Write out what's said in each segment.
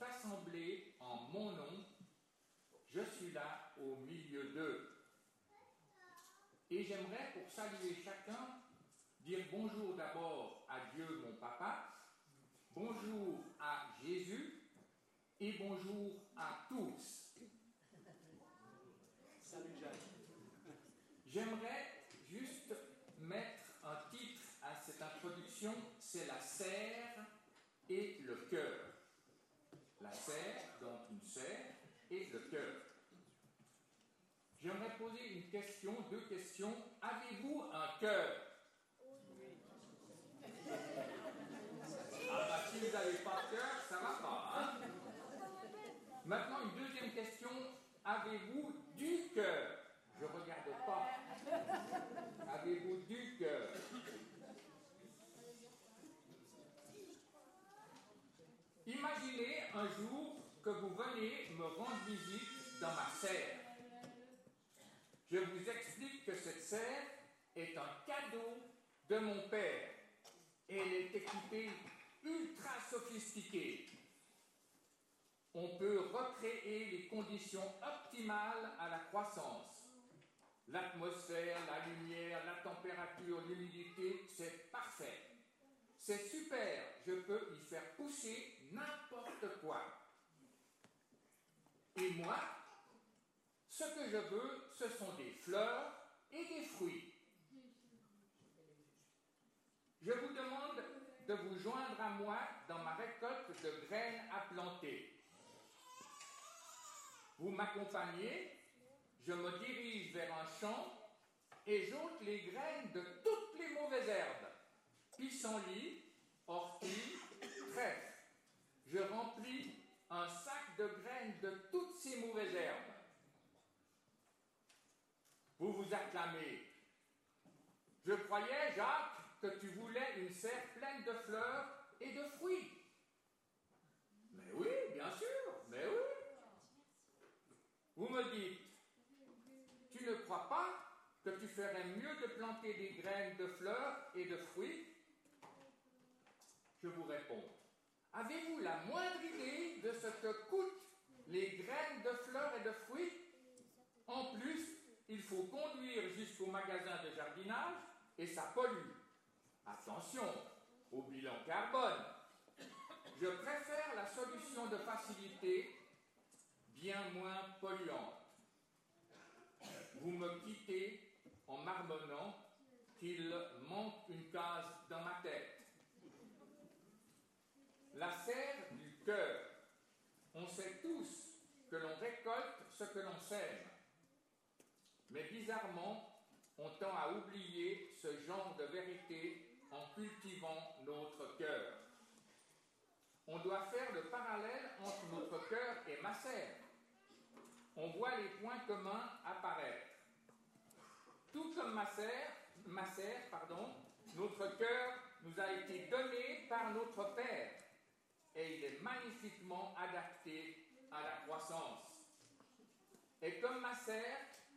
sont assemblés en mon nom, je suis là au milieu d'eux. Et j'aimerais, pour saluer chacun, dire bonjour d'abord à Dieu, mon papa, bonjour à Jésus et bonjour à tous. Salut Jacques. J'aimerais juste mettre un titre à cette introduction, c'est la serre et le cœur. La serre, donc une serre, et le cœur. J'aimerais poser une question, deux questions. Avez-vous un cœur? Ah bah si vous n'avez pas de cœur, ça ne va pas, hein? Maintenant, une deuxième question. Avez-vous du cœur? Je ne regarde pas. Avez-vous du cœur? Imaginez un jour que vous venez me rendre visite dans ma serre. Je vous explique que cette serre est un cadeau de mon père. Elle est équipée ultra sophistiquée. On peut recréer les conditions optimales à la croissance. L'atmosphère, la lumière, la température, l'humidité, c'est parfait. C'est super, je peux y faire pousser n'importe quoi. Et moi, ce que je veux, ce sont des fleurs et des fruits. Je vous demande de vous joindre à moi dans ma récolte de graines à planter. Vous m'accompagnez, je me dirige vers un champ et j'ôte les graines de toutes les mauvaises herbes. Pissenlit, ortie, trèfle. Je remplis un sac de graines de toutes ces mauvaises herbes. Vous vous acclamez. Je croyais, Jacques, que tu voulais une serre pleine de fleurs et de fruits. Mais oui, bien sûr, mais oui. Vous me dites, tu ne crois pas que tu ferais mieux de planter des graines de fleurs et de fruits? Je vous réponds, avez-vous la moindre idée de ce que coûtent les graines de fleurs et de fruits? En plus, il faut conduire jusqu'au magasin de jardinage et ça pollue. Attention au bilan carbone. Je préfère la solution de facilité, bien moins polluante. Vous me quittez en marmonnant qu'il manque une case dans ma tête. La serre du cœur. On sait tous que l'on récolte ce que l'on sème. Mais bizarrement, on tend à oublier ce genre de vérité en cultivant notre cœur. On doit faire le parallèle entre notre cœur et ma serre. On voit les points communs apparaître. Tout comme ma serre, notre cœur nous a été donné par notre Père et il est magnifiquement adapté à la croissance. Et comme ma serre,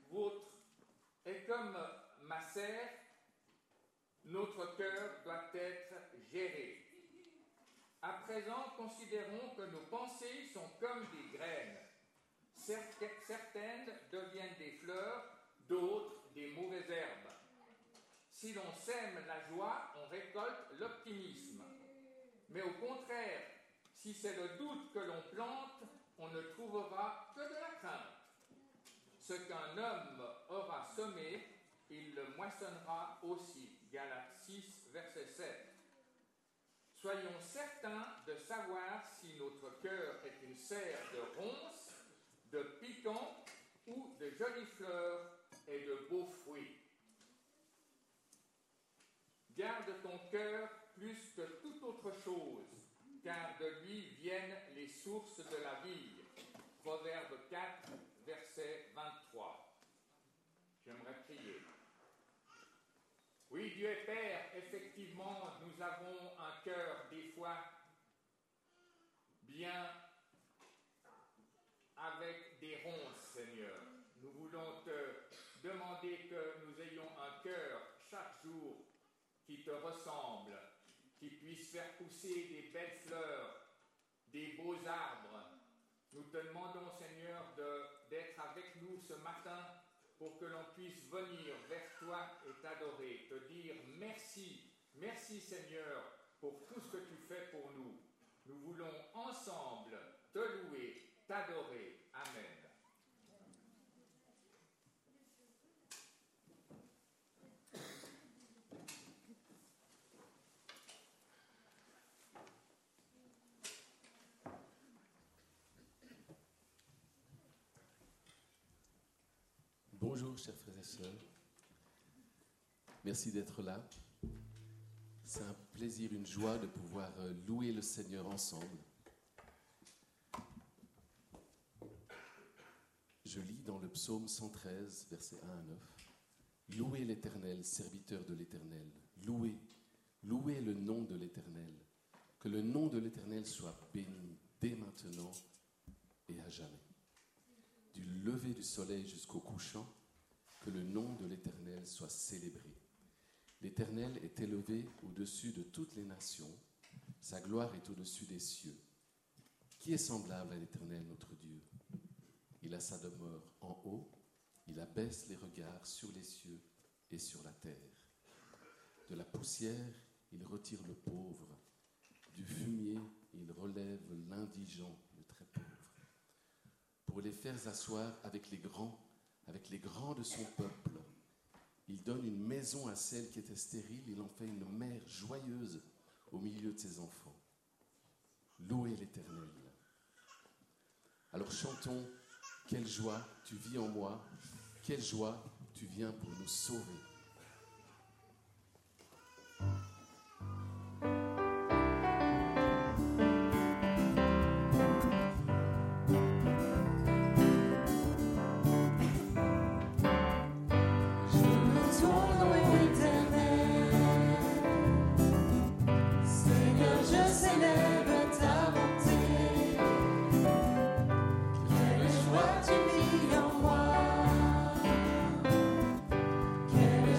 notre cœur doit être géré. À présent, considérons que nos pensées sont comme des graines. Certaines deviennent des fleurs, d'autres des mauvaises herbes. Si l'on sème la joie, on récolte l'optimisme. Mais au contraire, si c'est le doute que l'on plante, on ne trouvera que de la crainte. Ce qu'un homme aura semé, il le moissonnera aussi. Galates 6, verset 7. Soyons certains de savoir si notre cœur est une serre de ronces, de piquants ou de jolies fleurs et de beaux fruits. Garde ton cœur plus que toute autre chose, car de lui viennent les sources de la vie. Proverbe 4, verset 23. J'aimerais prier. Oui, Dieu est Père, effectivement, nous avons un cœur des fois bien avec des ronces, Seigneur. Nous voulons te demander que nous ayons un cœur chaque jour qui te ressemble, qui puisse faire pousser des belles fleurs, des beaux arbres. Nous te demandons, Seigneur, d'être avec nous ce matin pour que l'on puisse venir vers toi et t'adorer, te dire merci. Merci, Seigneur, pour tout ce que tu fais pour nous. Nous voulons ensemble te louer, t'adorer. Amen. Bonjour, chers frères et sœurs. Merci d'être là. C'est un plaisir, une joie de pouvoir louer le Seigneur ensemble. Je lis dans le psaume 113, versets 1 à 9. « Louez l'Éternel, serviteur de l'Éternel. Louez, louez le nom de l'Éternel. Que le nom de l'Éternel soit béni dès maintenant et à jamais. Du lever du soleil jusqu'au couchant, que le nom de l'Éternel soit célébré. L'Éternel est élevé au-dessus de toutes les nations, sa gloire est au-dessus des cieux. Qui est semblable à l'Éternel, notre Dieu? Il a sa demeure en haut, il abaisse les regards sur les cieux et sur la terre. De la poussière, il retire le pauvre, du fumier, il relève l'indigent, le très pauvre, pour les faire asseoir avec les grands de son peuple. Il donne une maison à celle qui était stérile, il en fait une mère joyeuse au milieu de ses enfants. Louez l'Éternel. Alors chantons, quelle joie tu vis en moi, quelle joie tu viens pour nous sauver. Quelle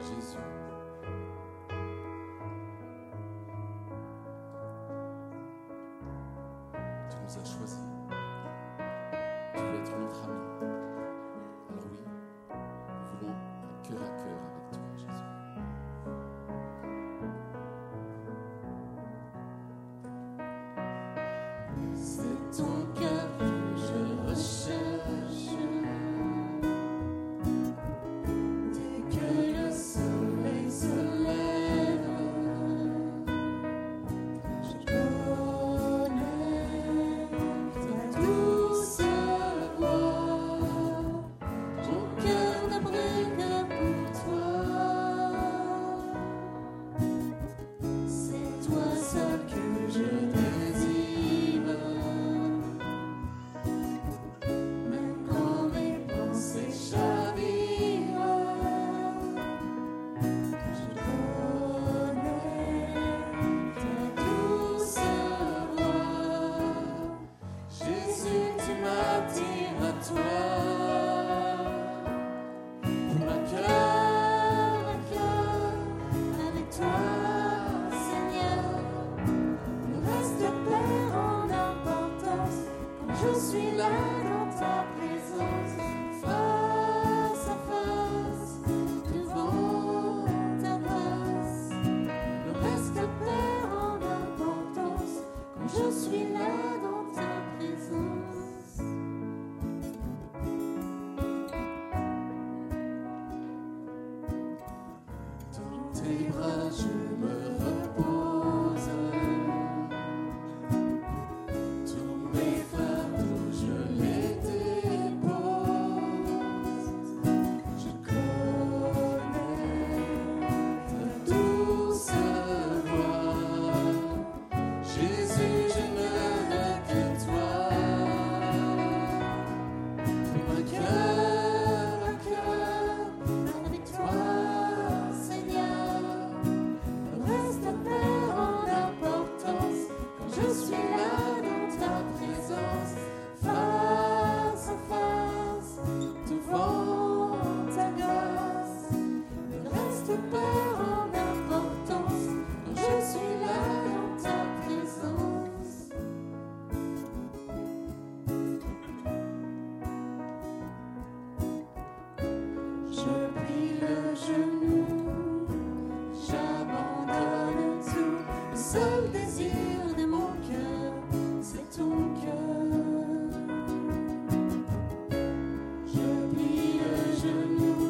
Jésus. Tu nous as choisis. Tu veux être notre ami. Alors oui, nous voulons un cœur à cœur avec toi, Jésus. C'est ton cœur que je recherche. Dès que le soleil se lève, je connais ta douce voix. Mon cœur ne brûle que pour toi. C'est toi seul que je désire. Même quand mes pensées chavirent, je connais ta douce voix. Jésus, tu m'attires à toi. Pour un cœur à cœur avec toi, Seigneur. Le reste perd en importance quand je suis là dans ta présence, face à face, devant ta grâce. Le reste perd en importance quand je suis là dans ta présence. Dans tes bras je me repose. Tous mes fardeaux je les dépose. Je connais ta douce voix. Jésus, je ne veux que toi. Pour un cœur à cœur avec toi, Seigneur. Le reste perd en importance quand je suis là dans ta présence, face à face, devant ta grâce. Le reste perd en importance quand je suis là dans ta présence. Je plie le genou, j'abandonne tout. Le seul désir de mon cœur, c'est ton cœur. Je plie le genou,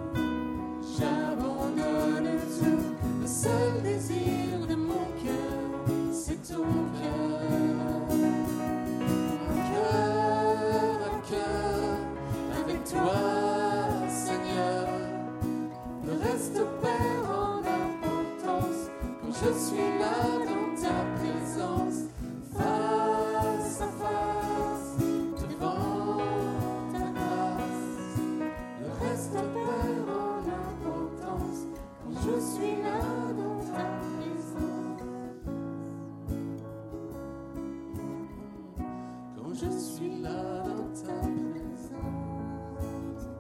j'abandonne tout. Le seul désir de mon cœur, c'est ton cœur. Un cœur à cœur avec toi, Seigneur. Le reste perd en importance quand je suis là dans ta présence, face à face, devant ta grâce. Le reste perd en importance quand je suis là dans ta présence. Quand je suis là dans ta présence.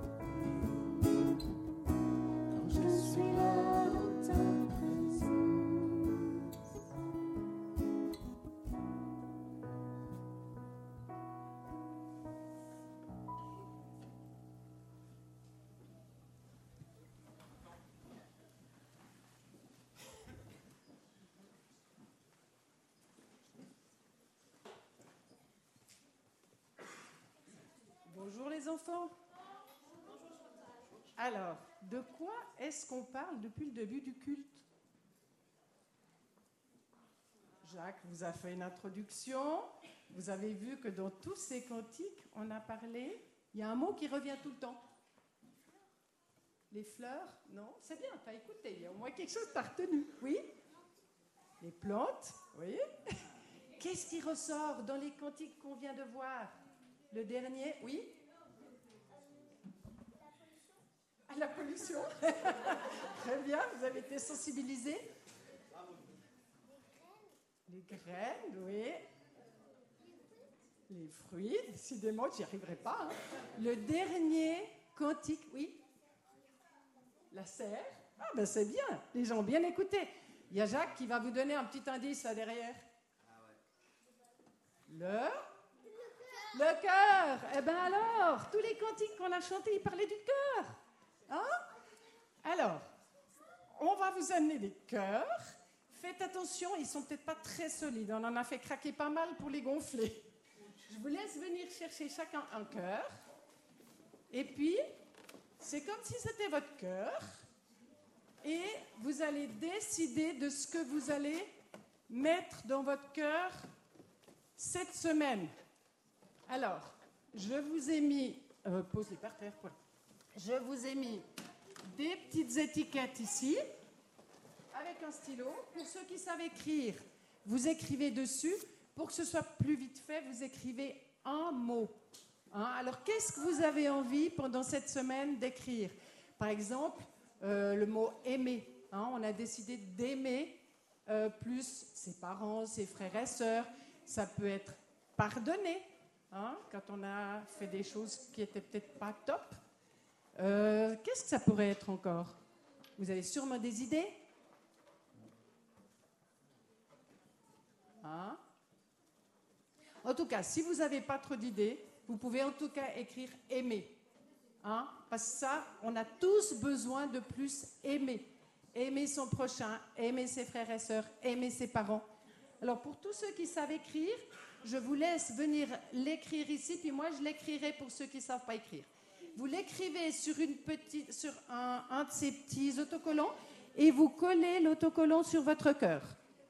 Quand je suis là dans ta présence. Bonjour les enfants. Alors, de quoi est-ce qu'on parle depuis le début du culte? Jacques vous a fait une introduction. Vous avez vu que dans tous ces cantiques, on a parlé. Il y a un mot qui revient tout le temps. Les fleurs? Non? C'est bien, tu as écouté. Il y a au moins quelque chose que tu as retenu. Oui? Les plantes? Oui? Qu'est-ce qui ressort dans les cantiques qu'on vient de voir? Le dernier? Oui? À la pollution. Très bien, vous avez été sensibilisés. Les graines, oui. Les fruits, décidément, j'y arriverai pas. Hein. Le dernier cantique, oui. La serre. Ah ben c'est bien, les gens ont bien écouté. Il y a Jacques qui va vous donner un petit indice là derrière. Le cœur. Eh bien alors, tous les cantiques qu'on a chantés, ils parlaient du cœur. Hein? Alors, on va vous amener des cœurs. Faites attention, ils sont peut-être pas très solides. On en a fait craquer pas mal pour les gonfler. Je vous laisse venir chercher chacun un cœur. Et puis, c'est comme si c'était votre cœur. Et vous allez décider de ce que vous allez mettre dans votre cœur cette semaine. Alors, je vous ai mis... pose-les par terre, quoi. Je vous ai mis des petites étiquettes ici, avec un stylo. Pour ceux qui savent écrire, vous écrivez dessus. Pour que ce soit plus vite fait, vous écrivez un mot. Hein? Alors, qu'est-ce que vous avez envie pendant cette semaine d'écrire? Par exemple, le mot « aimer ». Hein? On a décidé d'aimer plus ses parents, ses frères et sœurs. Ça peut être pardonner, hein? Quand on a fait des choses qui n'étaient peut-être pas top. Qu'est-ce que ça pourrait être encore? Vous avez sûrement des idées? Hein? En tout cas, si vous n'avez pas trop d'idées, vous pouvez en tout cas écrire « aimer ». Hein? Parce que ça, on a tous besoin de plus aimer. Aimer son prochain, aimer ses frères et sœurs, aimer ses parents. Alors, pour tous ceux qui savent écrire, je vous laisse venir l'écrire ici, puis moi, je l'écrirai pour ceux qui ne savent pas écrire. Vous l'écrivez sur un de ces petits autocollants et vous collez l'autocollant sur votre cœur.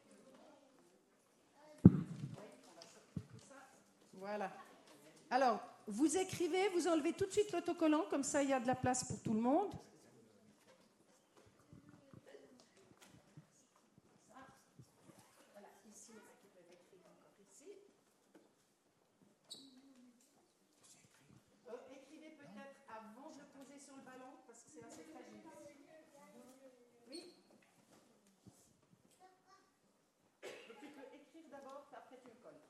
Voilà. Alors, vous écrivez, vous enlevez tout de suite l'autocollant, comme ça, il y a de la place pour tout le monde. Voilà, ici, vous pouvez écrire encore ici. Écrivez peut-être avant de le poser sur le ballon, parce que c'est assez fragile. Oui. Et tu peux écrire d'abord, puis après tu le colles.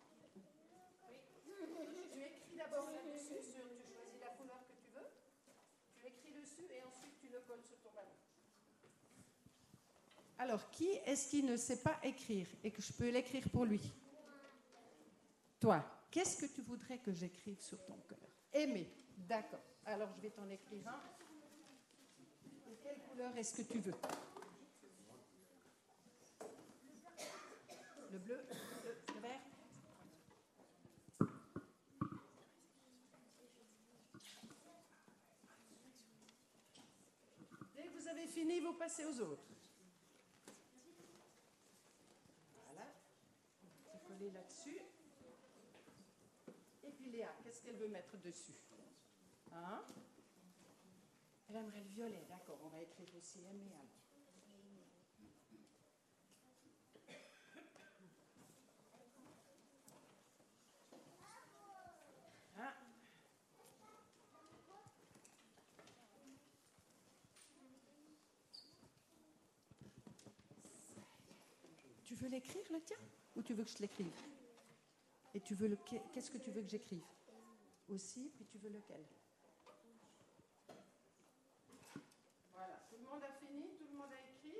Tu écris d'abord là-dessus, tu choisis la couleur que tu veux, tu écris dessus et ensuite tu le colles sur ton ballon. Alors, qui est-ce qui ne sait pas écrire et que je peux l'écrire pour lui? Toi, qu'est-ce que tu voudrais que j'écrive sur ton cœur? Aimer, d'accord. Alors, je vais t'en écrire un. Et quelle couleur est-ce que tu veux? Le bleu, le vert? Dès que vous avez fini, vous passez aux autres. Voilà. Vous collez là-dessus. Et puis Léa, qu'est-ce qu'elle veut mettre dessus? Hein? Elle aimerait le violet, d'accord. On va écrire aussi aimer alors. Hein? Tu veux l'écrire le tien? Ou tu veux que je l'écrive? Et tu veux qu'est-ce que tu veux que j'écrive? Aussi, puis tu veux lequel? Voilà, tout le monde a fini, tout le monde a écrit.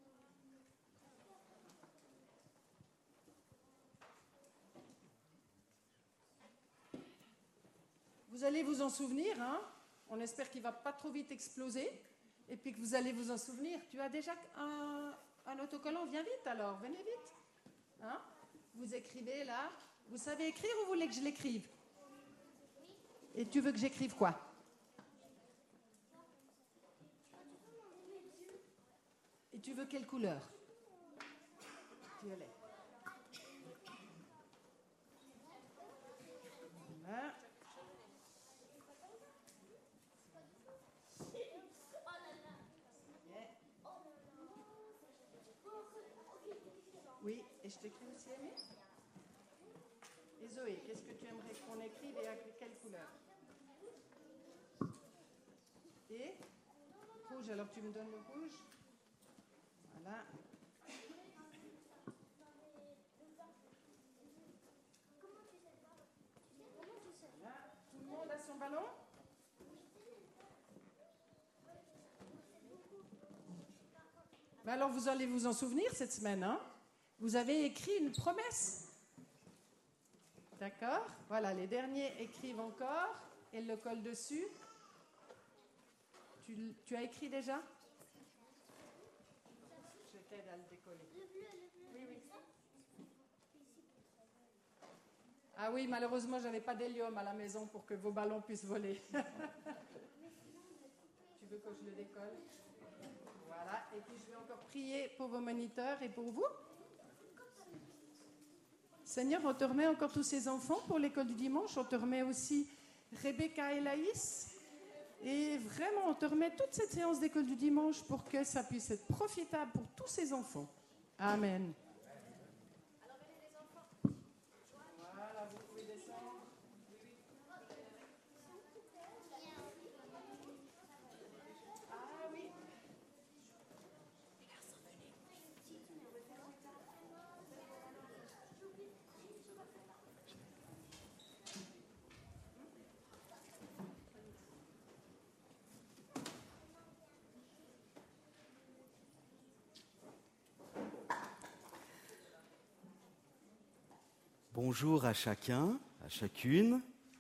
Vous allez vous en souvenir, hein? On espère qu'il ne va pas trop vite exploser. Et puis que vous allez vous en souvenir. Tu as déjà un autocollant? Viens vite alors, venez vite. Hein? Vous écrivez là. Vous savez écrire ou vous voulez que je l'écrive? Et tu veux que j'écrive quoi? Et tu veux quelle couleur? Violet. Voilà. Oui, et je t'écris aussi aimer. Et Zoé, qu'est-ce que tu aimerais qu'on écrive et avec quelle couleur? Et rouge, alors tu me donnes le rouge. Voilà. Voilà. Tout le monde a son ballon? Mais alors, vous allez vous en souvenir cette semaine, hein? Vous avez écrit une promesse. D'accord? Voilà, les derniers écrivent encore et le collent dessus. Tu as écrit déjà? Je t'aide à le décoller. Oui, oui. Ah oui, malheureusement, je n'avais pas d'hélium à la maison pour que vos ballons puissent voler. Tu veux que je le décolle? Voilà, et puis je vais encore prier pour vos moniteurs et pour vous. Seigneur, on te remet encore tous ces enfants pour l'école du dimanche. On te remet aussi Rebecca et Laïs. Et vraiment, on te remet toute cette séance d'école du dimanche pour que ça puisse être profitable pour tous ces enfants. Amen. Voilà, vous pouvez descendre. Ah oui. Bonjour à chacun, à chacune.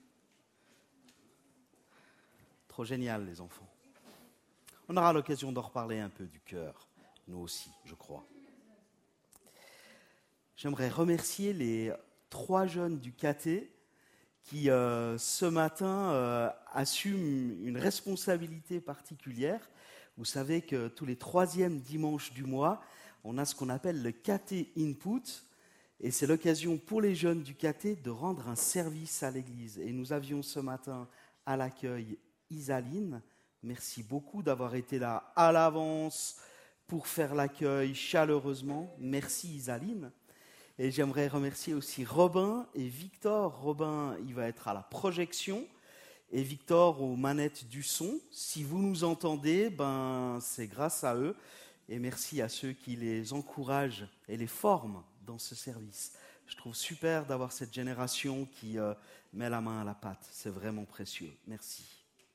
Trop génial, les enfants. On aura l'occasion d'en reparler un peu du cœur, nous aussi, je crois. J'aimerais remercier les 3 jeunes du caté qui, ce matin, assument une responsabilité particulière. Vous savez que tous les 3e dimanches du mois, on a ce qu'on appelle le caté input. Et c'est l'occasion pour les jeunes du caté de rendre un service à l'église. Et nous avions ce matin à l'accueil Isaline. Merci beaucoup d'avoir été là à l'avance pour faire l'accueil chaleureusement. Merci Isaline. Et j'aimerais remercier aussi Robin et Victor. Robin, il va être à la projection et Victor aux manettes du son. Si vous nous entendez, c'est grâce à eux. Et merci à ceux qui les encouragent et les forment dans ce service. Je trouve super d'avoir cette génération qui met la main à la pâte. C'est vraiment précieux. Merci.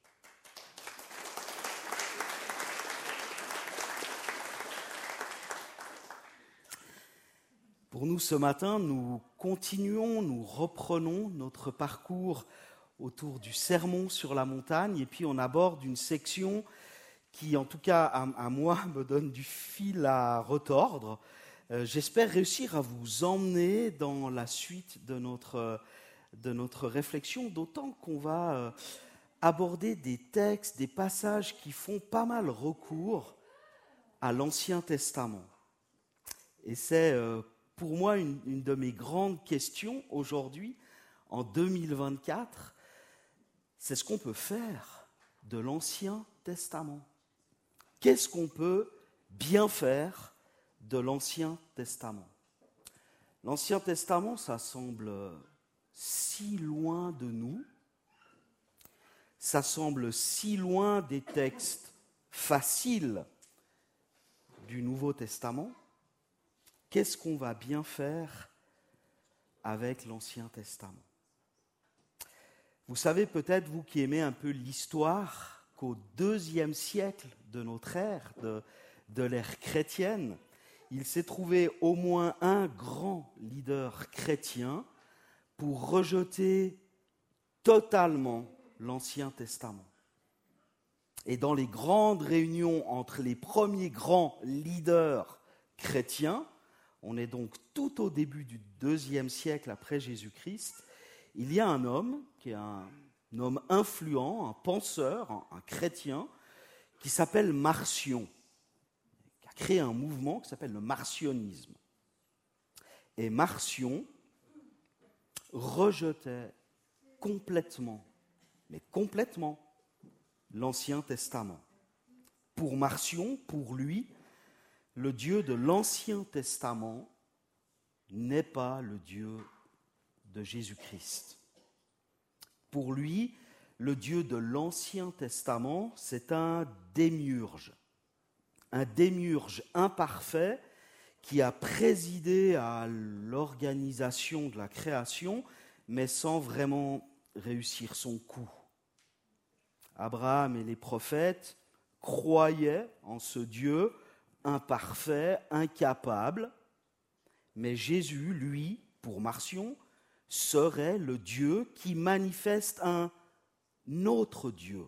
Pour nous, ce matin, nous reprenons notre parcours autour du sermon sur la montagne et puis on aborde une section qui, en tout cas, à moi, me donne du fil à retordre. J'espère réussir à vous emmener dans la suite de notre réflexion, d'autant qu'on va aborder des textes, des passages qui font pas mal recours à l'Ancien Testament. Et c'est pour moi une de mes grandes questions aujourd'hui, en 2024, c'est ce qu'on peut faire de l'Ancien Testament. Qu'est-ce qu'on peut bien faire de l'Ancien Testament? L'Ancien Testament, ça semble si loin de nous, ça semble si loin des textes faciles du Nouveau Testament. Qu'est-ce qu'on va bien faire avec l'Ancien Testament? Vous savez peut-être, vous qui aimez un peu l'histoire, qu'au IIe siècle de notre ère, de l'ère chrétienne, il s'est trouvé au moins un grand leader chrétien pour rejeter totalement l'Ancien Testament. Et dans les grandes réunions entre les premiers grands leaders chrétiens, on est donc tout au début du IIe siècle après Jésus-Christ, il y a un homme qui est un homme influent, un penseur, un chrétien, qui s'appelle Marcion, qui a créé un mouvement qui s'appelle le marcionisme. Et Marcion rejetait complètement, mais complètement, l'Ancien Testament. Pour Marcion, pour lui, le Dieu de l'Ancien Testament n'est pas le Dieu de Jésus-Christ. Pour lui, le Dieu de l'Ancien Testament, c'est un démiurge imparfait qui a présidé à l'organisation de la création, mais sans vraiment réussir son coup. Abraham et les prophètes croyaient en ce Dieu imparfait, incapable. Mais Jésus, lui, pour Marcion, serait le Dieu qui manifeste un autre Dieu.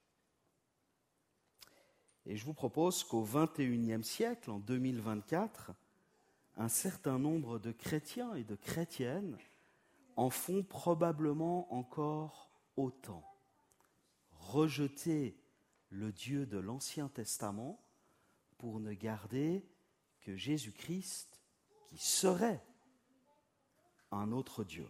Et je vous propose qu'au XXIe siècle, en 2024, un certain nombre de chrétiens et de chrétiennes en font probablement encore autant. Rejeter le Dieu de l'Ancien Testament pour ne garder que Jésus-Christ qui serait un autre Dieu.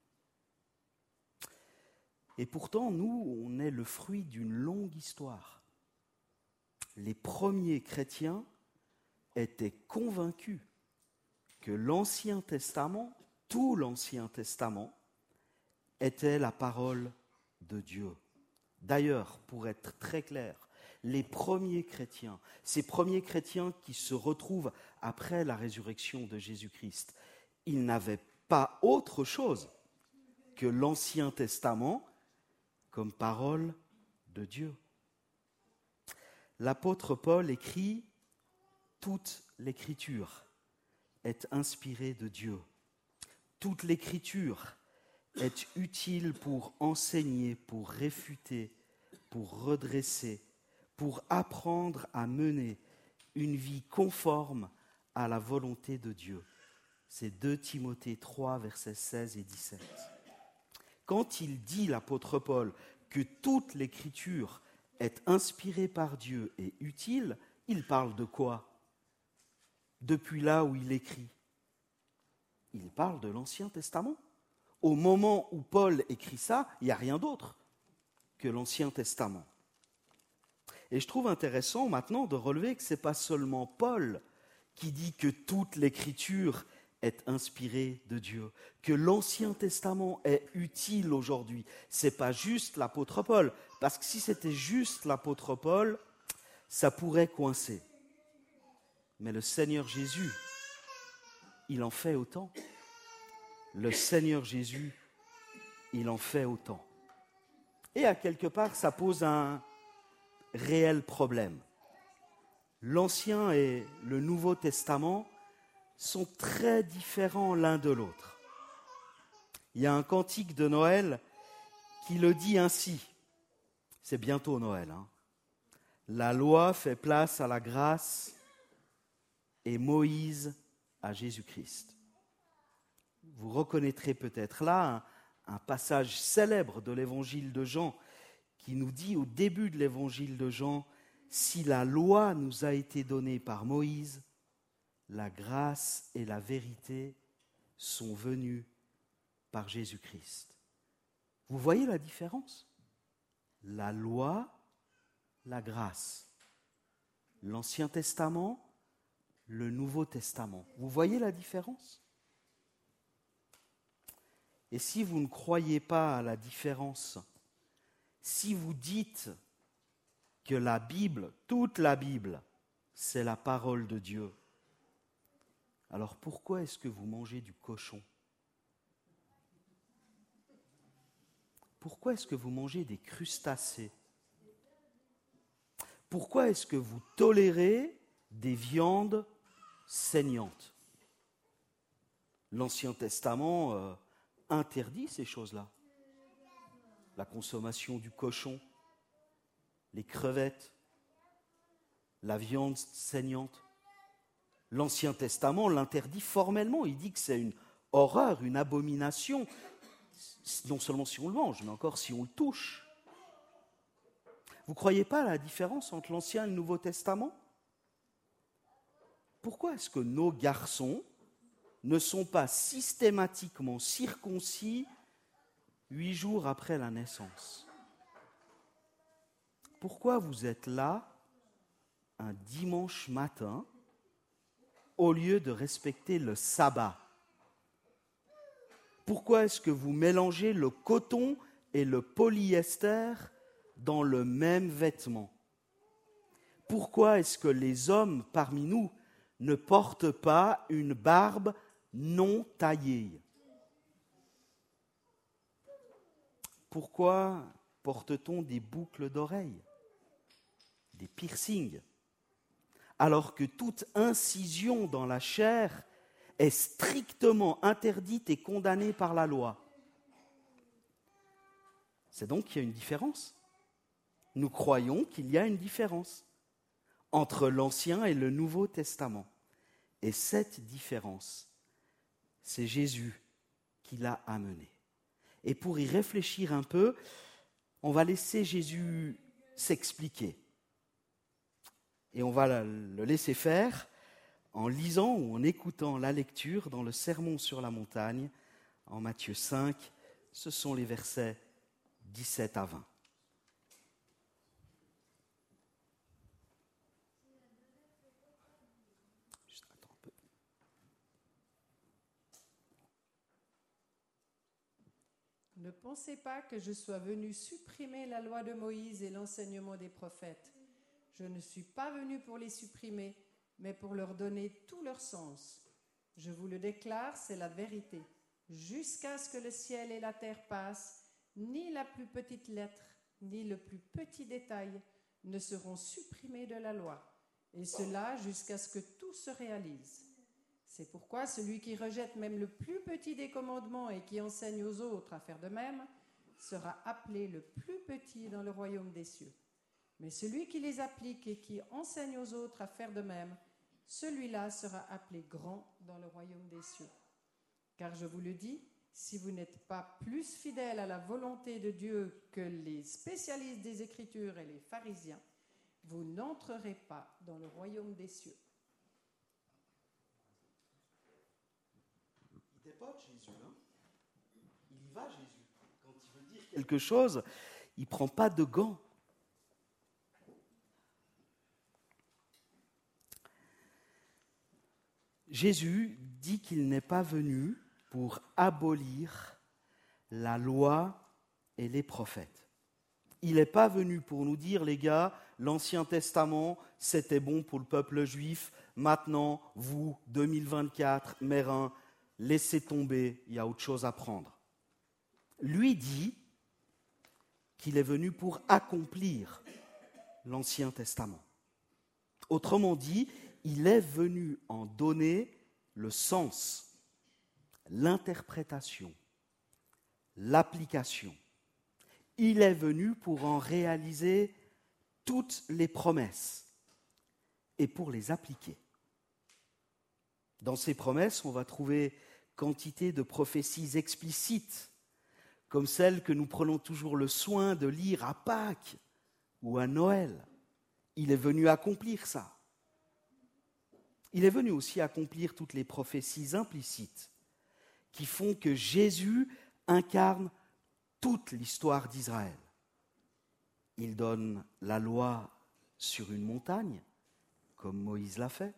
Et pourtant, nous, on est le fruit d'une longue histoire. Les premiers chrétiens étaient convaincus que l'Ancien Testament, tout l'Ancien Testament, était la parole de Dieu. D'ailleurs, pour être très clair, les premiers chrétiens, ces premiers chrétiens qui se retrouvent après la résurrection de Jésus-Christ, ils n'avaient pas autre chose que l'Ancien Testament comme parole de Dieu. L'apôtre Paul écrit « Toute l'Écriture est inspirée de Dieu. Toute l'Écriture est utile pour enseigner, pour réfuter, pour redresser, pour apprendre à mener une vie conforme à la volonté de Dieu. » C'est 2 Timothée 3, versets 16 et 17. Quand il dit, l'apôtre Paul, que toute l'Écriture est inspirée par Dieu et utile, il parle de quoi? Depuis là où il écrit. Il parle de l'Ancien Testament. Au moment où Paul écrit ça, il n'y a rien d'autre que l'Ancien Testament. Et je trouve intéressant maintenant de relever que ce n'est pas seulement Paul qui dit que toute l'Écriture est inspirée de Dieu, que l'Ancien Testament est utile aujourd'hui. Ce n'est pas juste l'apôtre Paul, parce que si c'était juste l'apôtre Paul, ça pourrait coincer. Mais le Seigneur Jésus, il en fait autant. Le Seigneur Jésus, il en fait autant. Et à quelque part, ça pose un réel problème. L'Ancien et le Nouveau Testament sont très différents l'un de l'autre. Il y a un cantique de Noël qui le dit ainsi. C'est bientôt Noël. La loi fait place à la grâce et Moïse à Jésus-Christ. Vous reconnaîtrez peut-être là un passage célèbre de l'évangile de Jean qui nous dit au début de l'évangile de Jean, « Si la loi nous a été donnée par Moïse, la grâce et la vérité sont venues par Jésus-Christ. » Vous voyez la différence? La loi, la grâce. L'Ancien Testament, le Nouveau Testament. Vous voyez la différence? Et si vous ne croyez pas à la différence, si vous dites que la Bible, toute la Bible, c'est la parole de Dieu, alors pourquoi est-ce que vous mangez du cochon? Pourquoi est-ce que vous mangez des crustacés? Pourquoi est-ce que vous tolérez des viandes saignantes? L'Ancien Testament interdit ces choses-là. La consommation du cochon, les crevettes, la viande saignante. L'Ancien Testament l'interdit formellement. Il dit que c'est une horreur, une abomination, non seulement si on le mange, mais encore si on le touche. Vous ne croyez pas à la différence entre l'Ancien et le Nouveau Testament? Pourquoi est-ce que nos garçons ne sont pas systématiquement circoncis 8 jours après la naissance? Pourquoi vous êtes là un dimanche matin au lieu de respecter le sabbat? Pourquoi est-ce que vous mélangez le coton et le polyester dans le même vêtement? Pourquoi est-ce que les hommes parmi nous ne portent pas une barbe non taillée? Pourquoi porte-t-on des boucles d'oreilles, des piercings, alors que toute incision dans la chair est strictement interdite et condamnée par la loi. C'est donc qu'il y a une différence. Nous croyons qu'il y a une différence entre l'Ancien et le Nouveau Testament. Et cette différence, c'est Jésus qui l'a amenée. Et pour y réfléchir un peu, on va laisser Jésus s'expliquer. Et on va le laisser faire en lisant ou en écoutant la lecture dans le Sermon sur la montagne, en Matthieu 5. Ce sont les versets 17 à 20. Ne pensez pas que je sois venu supprimer la loi de Moïse et l'enseignement des prophètes. Je ne suis pas venu pour les supprimer, mais pour leur donner tout leur sens. Je vous le déclare, c'est la vérité. Jusqu'à ce que le ciel et la terre passent, ni la plus petite lettre, ni le plus petit détail ne seront supprimés de la loi, et cela jusqu'à ce que tout se réalise. C'est pourquoi celui qui rejette même le plus petit des commandements et qui enseigne aux autres à faire de même sera appelé le plus petit dans le royaume des cieux. Mais celui qui les applique et qui enseigne aux autres à faire de même, celui-là sera appelé grand dans le royaume des cieux. Car je vous le dis, si vous n'êtes pas plus fidèles à la volonté de Dieu que les spécialistes des Écritures et les pharisiens, vous n'entrerez pas dans le royaume des cieux. Il dépote Jésus, hein. Il y va Jésus. Quand il veut dire quelque chose, il ne prend pas de gants. Jésus dit qu'il n'est pas venu pour abolir la loi et les prophètes. Il n'est pas venu pour nous dire, les gars, l'Ancien Testament, c'était bon pour le peuple juif. Maintenant, vous, 2024, Mérin, laissez tomber, il y a autre chose à prendre. Lui dit qu'il est venu pour accomplir l'Ancien Testament. Autrement dit, il est venu en donner le sens, l'interprétation, l'application. Il est venu pour en réaliser toutes les promesses et pour les appliquer. Dans ces promesses, on va trouver quantité de prophéties explicites, comme celles que nous prenons toujours le soin de lire à Pâques ou à Noël. Il est venu accomplir ça. Il est venu aussi accomplir toutes les prophéties implicites qui font que Jésus incarne toute l'histoire d'Israël. Il donne la loi sur une montagne, comme Moïse l'a fait.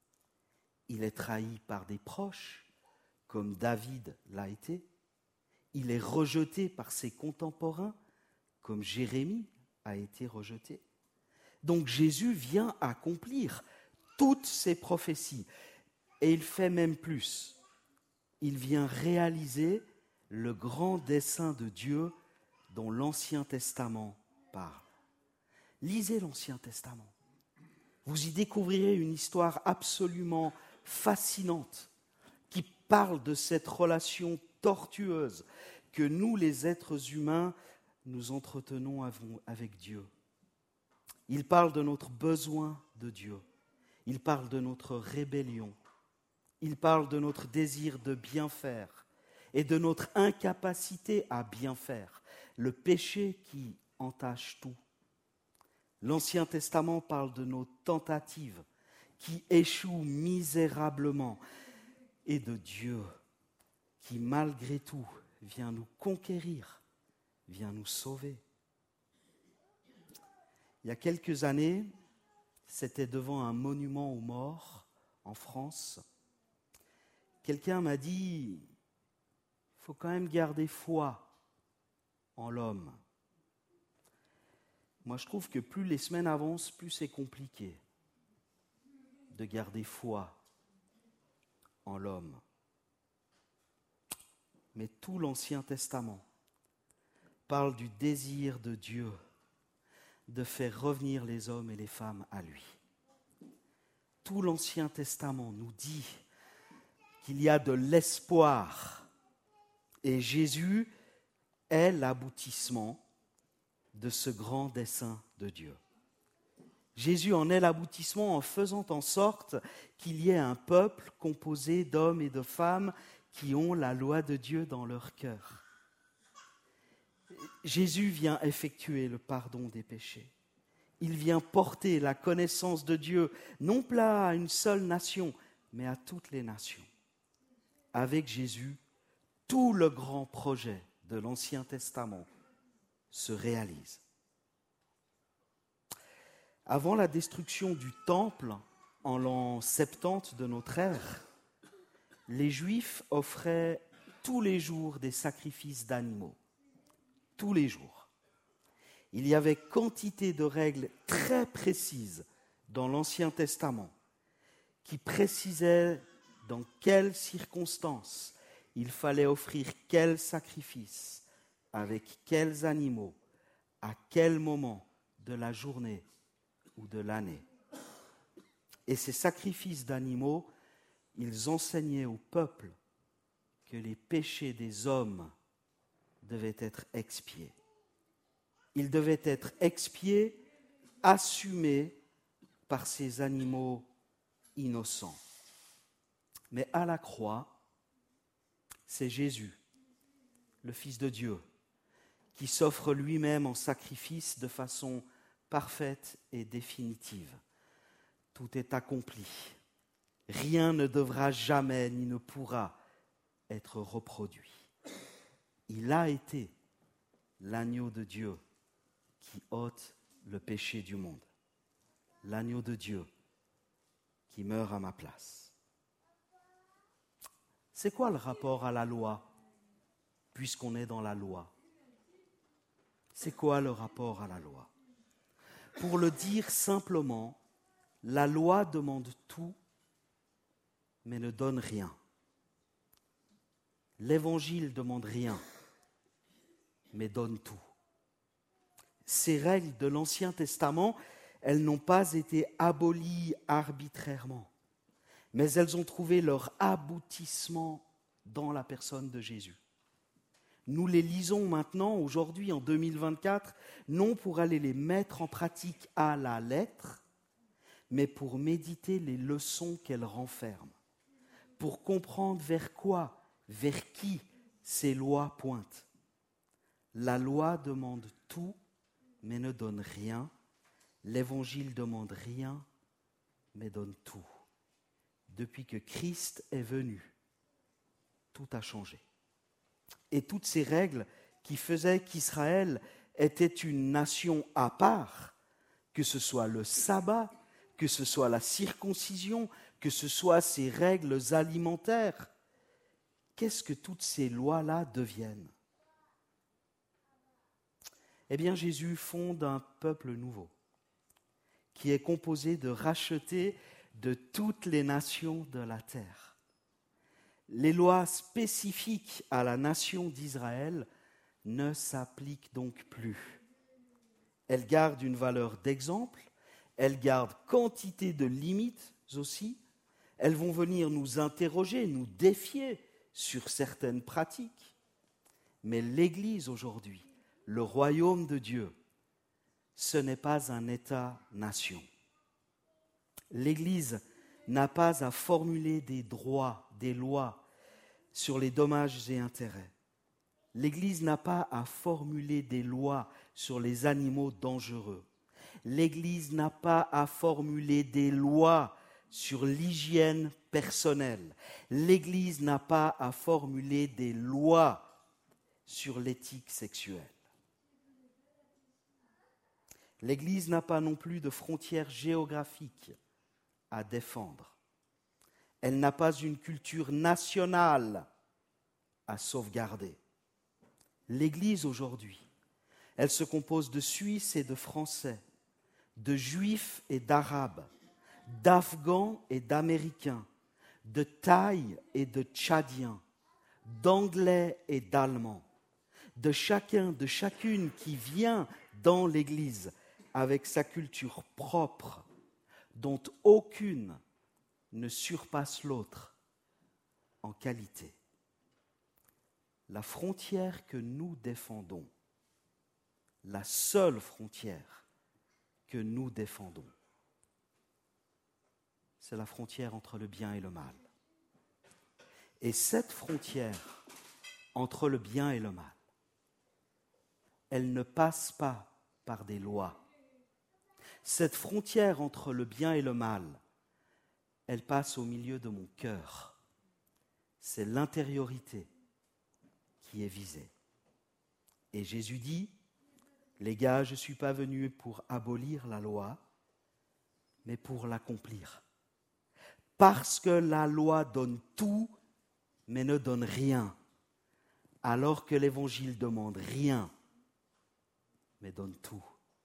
Il est trahi par des proches, comme David l'a été. Il est rejeté par ses contemporains, comme Jérémie a été rejeté. Donc Jésus vient accomplir toutes ces prophéties. Et il fait même plus. Il vient réaliser le grand dessein de Dieu dont l'Ancien Testament parle. Lisez l'Ancien Testament. Vous y découvrirez une histoire absolument fascinante qui parle de cette relation tortueuse que nous, les êtres humains, nous entretenons avec Dieu. Il parle de notre besoin de Dieu. Il parle de notre rébellion. Il parle de notre désir de bien faire et de notre incapacité à bien faire, le péché qui entache tout. L'Ancien Testament parle de nos tentatives qui échouent misérablement et de Dieu qui, malgré tout, vient nous conquérir, vient nous sauver. Il y a quelques années, c'était devant un monument aux morts en France. Quelqu'un m'a dit, il faut quand même garder foi en l'homme. Moi, je trouve que plus les semaines avancent, plus c'est compliqué de garder foi en l'homme. Mais tout l'Ancien Testament parle du désir de Dieu de faire revenir les hommes et les femmes à lui. tout l'Ancien Testament nous dit qu'il y a de l'espoir et Jésus est l'aboutissement de ce grand dessein de Dieu. Jésus en est l'aboutissement en faisant en sorte qu'il y ait un peuple composé d'hommes et de femmes qui ont la loi de Dieu dans leur cœur. Jésus vient effectuer le pardon des péchés. Il vient porter la connaissance de Dieu, non pas à une seule nation, mais à toutes les nations. Avec Jésus, tout le grand projet de l'Ancien Testament se réalise. Avant la destruction du temple, en l'an 70 de notre ère, les Juifs offraient tous les jours des sacrifices d'animaux. Tous les jours. Il y avait quantité de règles très précises dans l'Ancien Testament qui précisaient dans quelles circonstances il fallait offrir quel sacrifice, avec quels animaux, à quel moment de la journée ou de l'année. Et ces sacrifices d'animaux, ils enseignaient au peuple que les péchés des hommes devaient être expiés. Ils devaient être expiés, assumés par ces animaux innocents. Mais à la croix, c'est Jésus, le Fils de Dieu, qui s'offre lui-même en sacrifice de façon parfaite et définitive. Tout est accompli. Rien ne devra jamais ni ne pourra être reproduit. Il a été l'agneau de Dieu qui ôte le péché du monde. L'agneau de Dieu qui meurt à ma place. C'est quoi le rapport à la loi, puisqu'on est dans la loi? C'est quoi le rapport à la loi? Pour le dire simplement, la loi demande tout, mais ne donne rien. L'Évangile demande rien, mais donne tout. Ces règles de l'Ancien Testament, elles n'ont pas été abolies arbitrairement, mais elles ont trouvé leur aboutissement dans la personne de Jésus. Nous les lisons maintenant, aujourd'hui, en 2024, non pour aller les mettre en pratique à la lettre, mais pour méditer les leçons qu'elles renferment, pour comprendre vers quoi, vers qui ces lois pointent. La loi demande tout, mais ne donne rien. L'Évangile demande rien, mais donne tout. Depuis que Christ est venu, tout a changé. Et toutes ces règles qui faisaient qu'Israël était une nation à part, que ce soit le sabbat, que ce soit la circoncision, que ce soit ces règles alimentaires, qu'est-ce que toutes ces lois-là deviennent? Eh bien, Jésus fonde un peuple nouveau, qui est composé de rachetés de toutes les nations de la terre. Les lois spécifiques à la nation d'Israël ne s'appliquent donc plus. Elles gardent une valeur d'exemple, elles gardent quantité de limites aussi, elles vont venir nous interroger, nous défier sur certaines pratiques. Mais l'Église aujourd'hui, le royaume de Dieu, ce n'est pas un État-nation. L'Église n'a pas à formuler des droits, des lois sur les dommages et intérêts. L'Église n'a pas à formuler des lois sur les animaux dangereux. L'Église n'a pas à formuler des lois sur l'hygiène personnelle. L'Église n'a pas à formuler des lois sur l'éthique sexuelle. L'Église n'a pas non plus de frontières géographiques à défendre. Elle n'a pas une culture nationale à sauvegarder. L'Église aujourd'hui, elle se compose de Suisses et de Français, de Juifs et d'Arabes, d'Afghans et d'Américains, de Thaïs et de Tchadiens, d'Anglais et d'Allemands, de chacun, de chacune qui vient dans l'Église avec sa culture propre, dont aucune ne surpasse l'autre en qualité. La frontière que nous défendons, la seule frontière que nous défendons, c'est la frontière entre le bien et le mal. Et cette frontière entre le bien et le mal, elle ne passe pas par des lois. Cette frontière entre le bien et le mal, elle passe au milieu de mon cœur. C'est l'intériorité qui est visée. Et Jésus dit, les gars, je ne suis pas venu pour abolir la loi, mais pour l'accomplir. Parce que la loi donne tout, mais ne donne rien, alors que l'Évangile demande rien, mais donne tout.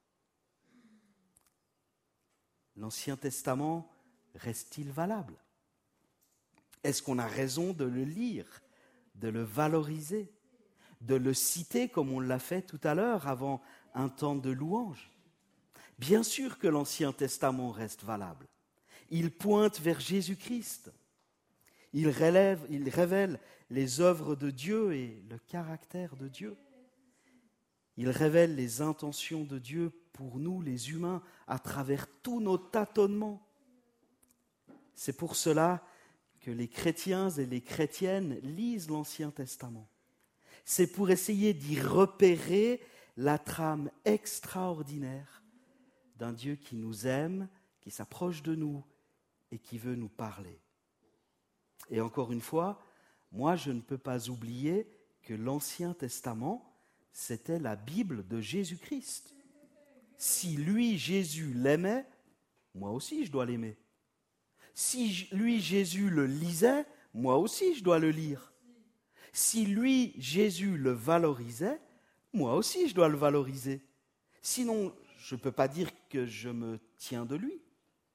L'Ancien Testament reste-t-il valable? Est-ce qu'on a raison de le lire, de le valoriser, de le citer comme on l'a fait tout à l'heure avant un temps de louange? Bien sûr que l'Ancien Testament reste valable. Il pointe vers Jésus-Christ. Il révèle les œuvres de Dieu et le caractère de Dieu. Il révèle les intentions de Dieu pour nous, les humains, à travers tous nos tâtonnements. C'est pour cela que les chrétiens et les chrétiennes lisent l'Ancien Testament. C'est pour essayer d'y repérer la trame extraordinaire d'un Dieu qui nous aime, qui s'approche de nous et qui veut nous parler. Et encore une fois, moi je ne peux pas oublier que l'Ancien Testament, c'était la Bible de Jésus-Christ. Si lui, Jésus, l'aimait, moi aussi je dois l'aimer. Si lui, Jésus, le lisait, moi aussi je dois le lire. Si lui, Jésus, le valorisait, moi aussi je dois le valoriser. Sinon, je ne peux pas dire que je me tiens de lui.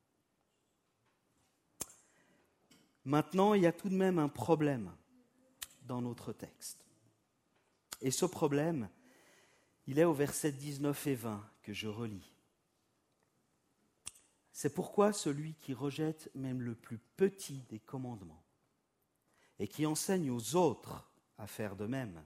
Maintenant, il y a tout de même un problème dans notre texte. Et ce problème, il est au verset 19 et 20 que je relis. C'est pourquoi celui qui rejette même le plus petit des commandements et qui enseigne aux autres à faire de même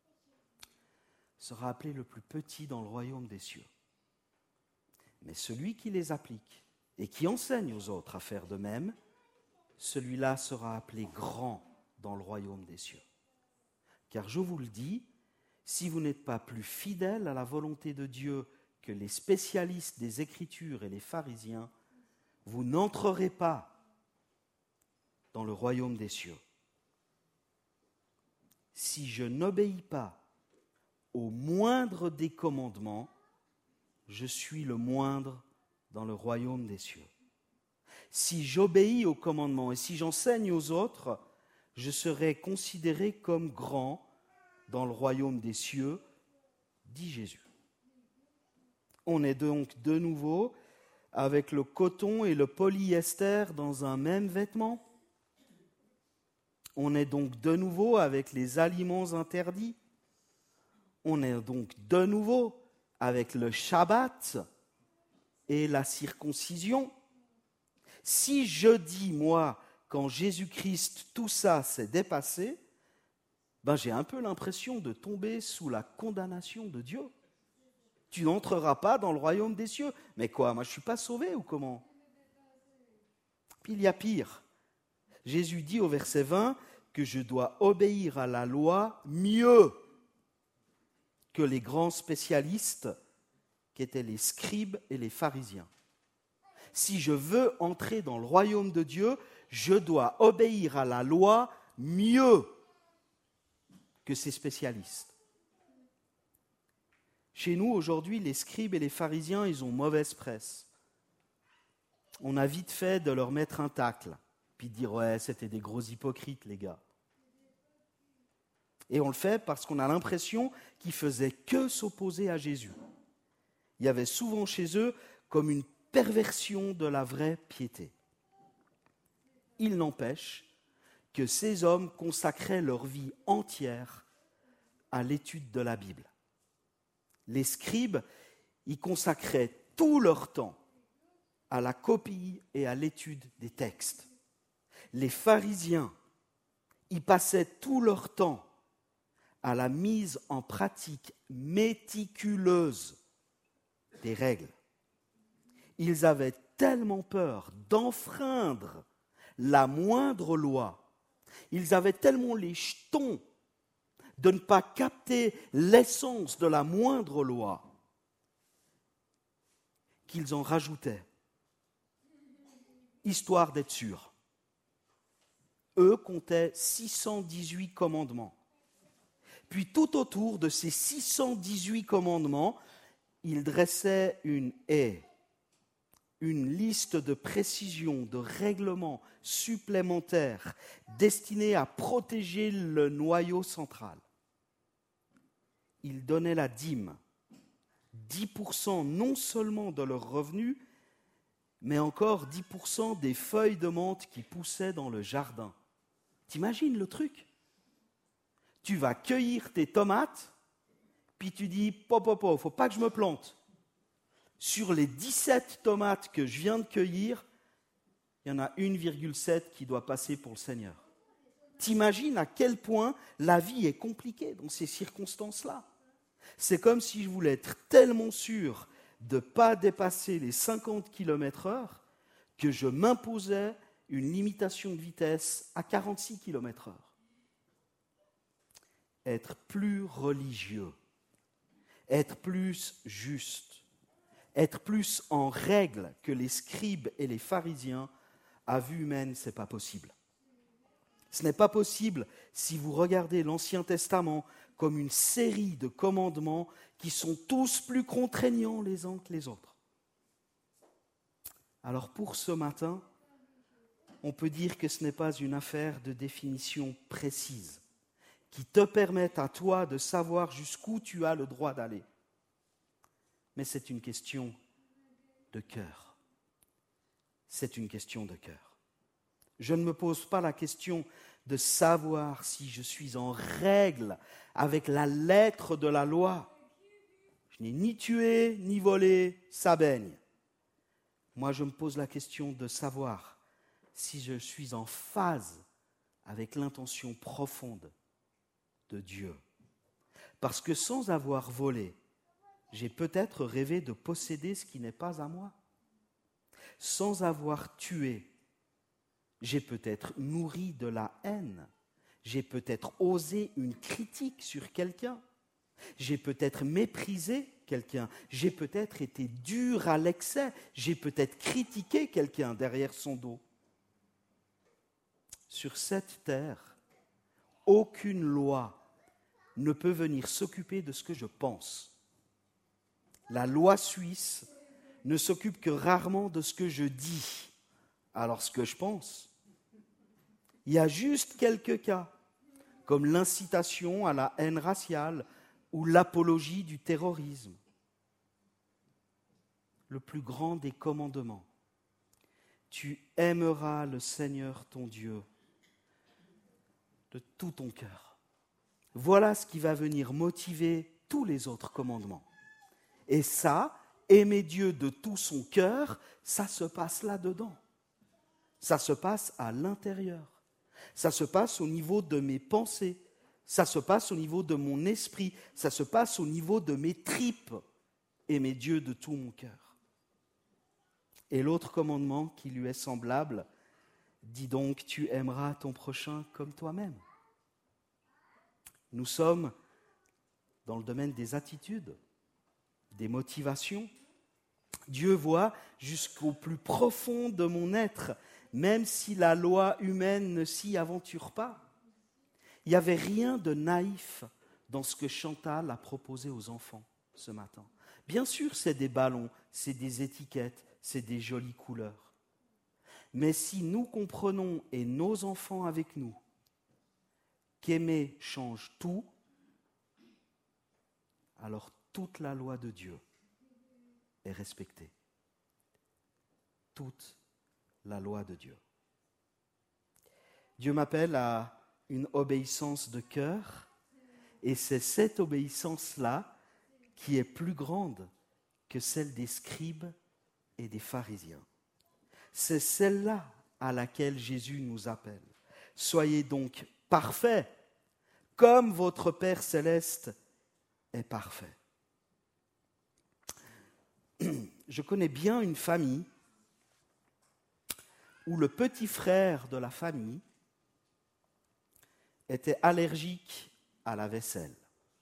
sera appelé le plus petit dans le royaume des cieux. Mais celui qui les applique et qui enseigne aux autres à faire de même, celui-là sera appelé grand dans le royaume des cieux. Car je vous le dis, si vous n'êtes pas plus fidèles à la volonté de Dieu que les spécialistes des Écritures et les pharisiens, vous n'entrerez pas dans le royaume des cieux. Si je n'obéis pas au moindre des commandements, je suis le moindre dans le royaume des cieux. Si j'obéis aux commandements et si j'enseigne aux autres, je serai considéré comme grand dans le royaume des cieux, dit Jésus. On est donc de nouveau avec le coton et le polyester dans un même vêtement. On est donc de nouveau avec les aliments interdits. On est donc de nouveau avec le Shabbat et la circoncision. Si je dis, moi, qu'en Jésus-Christ, tout ça s'est dépassé, j'ai un peu l'impression de tomber sous la condamnation de Dieu. Tu n'entreras pas dans le royaume des cieux. Mais quoi, moi je ne suis pas sauvé ou comment? Puis il y a pire. Jésus dit au verset 20 que je dois obéir à la loi mieux que les grands spécialistes qui étaient les scribes et les pharisiens. Si je veux entrer dans le royaume de Dieu, je dois obéir à la loi mieux que ces spécialistes. Chez nous, aujourd'hui, les scribes et les pharisiens, ils ont mauvaise presse. On a vite fait de leur mettre un tacle, puis de dire « ouais, c'était des gros hypocrites, les gars ». Et on le fait parce qu'on a l'impression qu'ils ne faisaient que s'opposer à Jésus. Il y avait souvent chez eux comme une perversion de la vraie piété. Il n'empêche que ces hommes consacraient leur vie entière à l'étude de la Bible. Les scribes y consacraient tout leur temps à la copie et à l'étude des textes. Les pharisiens, ils passaient tout leur temps à la mise en pratique méticuleuse des règles. Ils avaient tellement peur d'enfreindre la moindre loi. Ils avaient tellement les jetons de ne pas capter l'essence de la moindre loi qu'ils en rajoutaient, histoire d'être sûrs. Eux comptaient 618 commandements. Puis tout autour de ces 618 commandements, ils dressaient une haie, une liste de précisions, de règlements supplémentaires destinés à protéger le noyau central. Ils donnaient la dîme, 10% non seulement de leurs revenus, mais encore 10% des feuilles de menthe qui poussaient dans le jardin. T'imagines le truc ? Tu vas cueillir tes tomates, puis tu dis, faut pas que je me plante. Sur les 17 tomates que je viens de cueillir, il y en a 1,7 qui doit passer pour le Seigneur. T'imagines à quel point la vie est compliquée dans ces circonstances-là. C'est comme si je voulais être tellement sûr de ne pas dépasser les 50 km/h que je m'imposais une limitation de vitesse à 46 km/h. Être plus religieux, être plus juste, être plus en règle que les scribes et les pharisiens, à vue humaine, ce n'est pas possible. Ce n'est pas possible si vous regardez l'Ancien Testament comme une série de commandements qui sont tous plus contraignants les uns que les autres. Alors pour ce matin, on peut dire que ce n'est pas une affaire de définition précise qui te permette à toi de savoir jusqu'où tu as le droit d'aller. Mais c'est une question de cœur. C'est une question de cœur. Je ne me pose pas la question de savoir si je suis en règle avec la lettre de la loi. Je n'ai ni tué, ni volé, ça baigne. Moi, je me pose la question de savoir si je suis en phase avec l'intention profonde de Dieu. Parce que sans avoir volé, j'ai peut-être rêvé de posséder ce qui n'est pas à moi. Sans avoir tué, j'ai peut-être nourri de la haine. J'ai peut-être osé une critique sur quelqu'un. J'ai peut-être méprisé quelqu'un. J'ai peut-être été dur à l'excès. J'ai peut-être critiqué quelqu'un derrière son dos. Sur cette terre, aucune loi ne peut venir s'occuper de ce que je pense. La loi suisse ne s'occupe que rarement de ce que je dis. Alors ce que je pense, il y a juste quelques cas, comme l'incitation à la haine raciale ou l'apologie du terrorisme. Le plus grand des commandements, tu aimeras le Seigneur ton Dieu de tout ton cœur. Voilà ce qui va venir motiver tous les autres commandements. Et ça, aimer Dieu de tout son cœur, ça se passe là-dedans. Ça se passe à l'intérieur. Ça se passe au niveau de mes pensées. Ça se passe au niveau de mon esprit. Ça se passe au niveau de mes tripes. Aimer Dieu de tout mon cœur. Et l'autre commandement qui lui est semblable, dit donc, tu aimeras ton prochain comme toi-même. Nous sommes dans le domaine des attitudes, des motivations. Dieu voit jusqu'au plus profond de mon être, même si la loi humaine ne s'y aventure pas. Il n'y avait rien de naïf dans ce que Chantal a proposé aux enfants ce matin. Bien sûr, c'est des ballons, c'est des étiquettes, c'est des jolies couleurs. Mais si nous comprenons, et nos enfants avec nous, qu'aimer change tout, alors toute la loi de Dieu est respectée. Toute la loi de Dieu. Dieu m'appelle à une obéissance de cœur, et c'est cette obéissance-là qui est plus grande que celle des scribes et des pharisiens. C'est celle-là à laquelle Jésus nous appelle. Soyez donc parfaits, comme votre Père céleste est parfait. Je connais bien une famille où le petit frère de la famille était allergique à la vaisselle.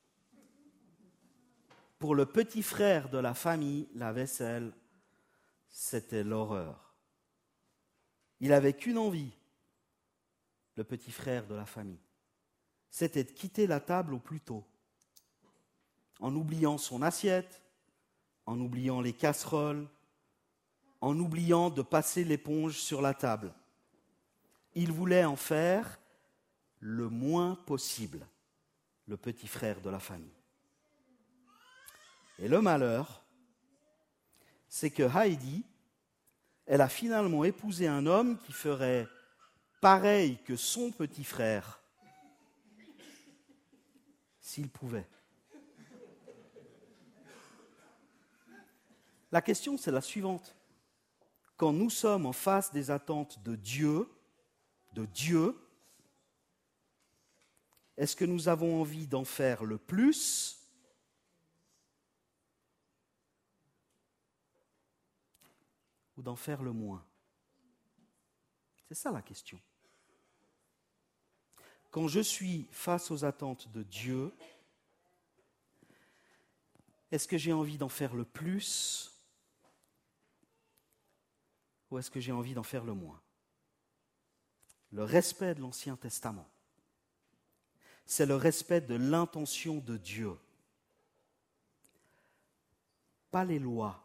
Pour le petit frère de la famille, la vaisselle, c'était l'horreur. Il n'avait qu'une envie, le petit frère de la famille, c'était de quitter la table au plus tôt, en oubliant son assiette, en oubliant les casseroles, en oubliant de passer l'éponge sur la table. Il voulait en faire le moins possible, le petit frère de la famille. Et le malheur, c'est que Heidi, elle a finalement épousé un homme qui ferait pareil que son petit frère, s'il pouvait. La question, c'est la suivante. Quand nous sommes en face des attentes de Dieu, est-ce que nous avons envie d'en faire le plus ou d'en faire le moins? C'est ça la question. Quand je suis face aux attentes de Dieu, est-ce que j'ai envie d'en faire le plus ou est-ce que j'ai envie d'en faire le moins? Le respect de l'Ancien Testament, c'est le respect de l'intention de Dieu. Pas les lois,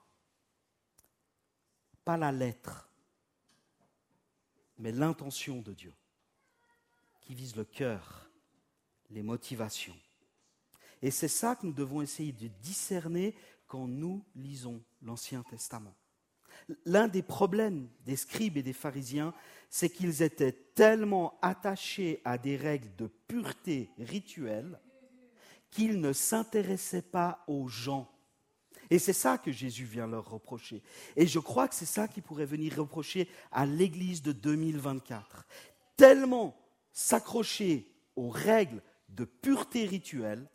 pas la lettre, mais l'intention de Dieu, qui vise le cœur, les motivations. Et c'est ça que nous devons essayer de discerner quand nous lisons l'Ancien Testament. L'un des problèmes des scribes et des pharisiens, c'est qu'ils étaient tellement attachés à des règles de pureté rituelle qu'ils ne s'intéressaient pas aux gens. Et c'est ça que Jésus vient leur reprocher. Et je crois que c'est ça qu'il pourrait venir reprocher à l'Église de 2024. Tellement s'accrocher aux règles de pureté rituelle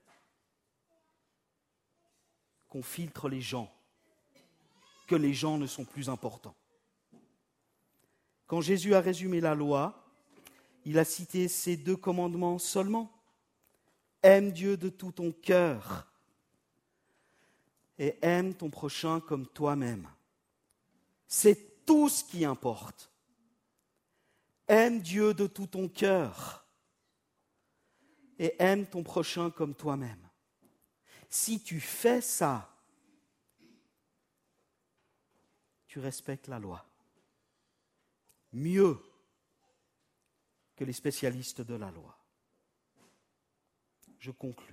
qu'on filtre les gens, que les gens ne sont plus importants. Quand Jésus a résumé la loi, il a cité ces 2 commandements seulement. Aime Dieu de tout ton cœur et aime ton prochain comme toi-même. C'est tout ce qui importe. Aime Dieu de tout ton cœur et aime ton prochain comme toi-même. Si tu fais ça, tu respectes la loi. Mieux que les spécialistes de la loi. Je conclus.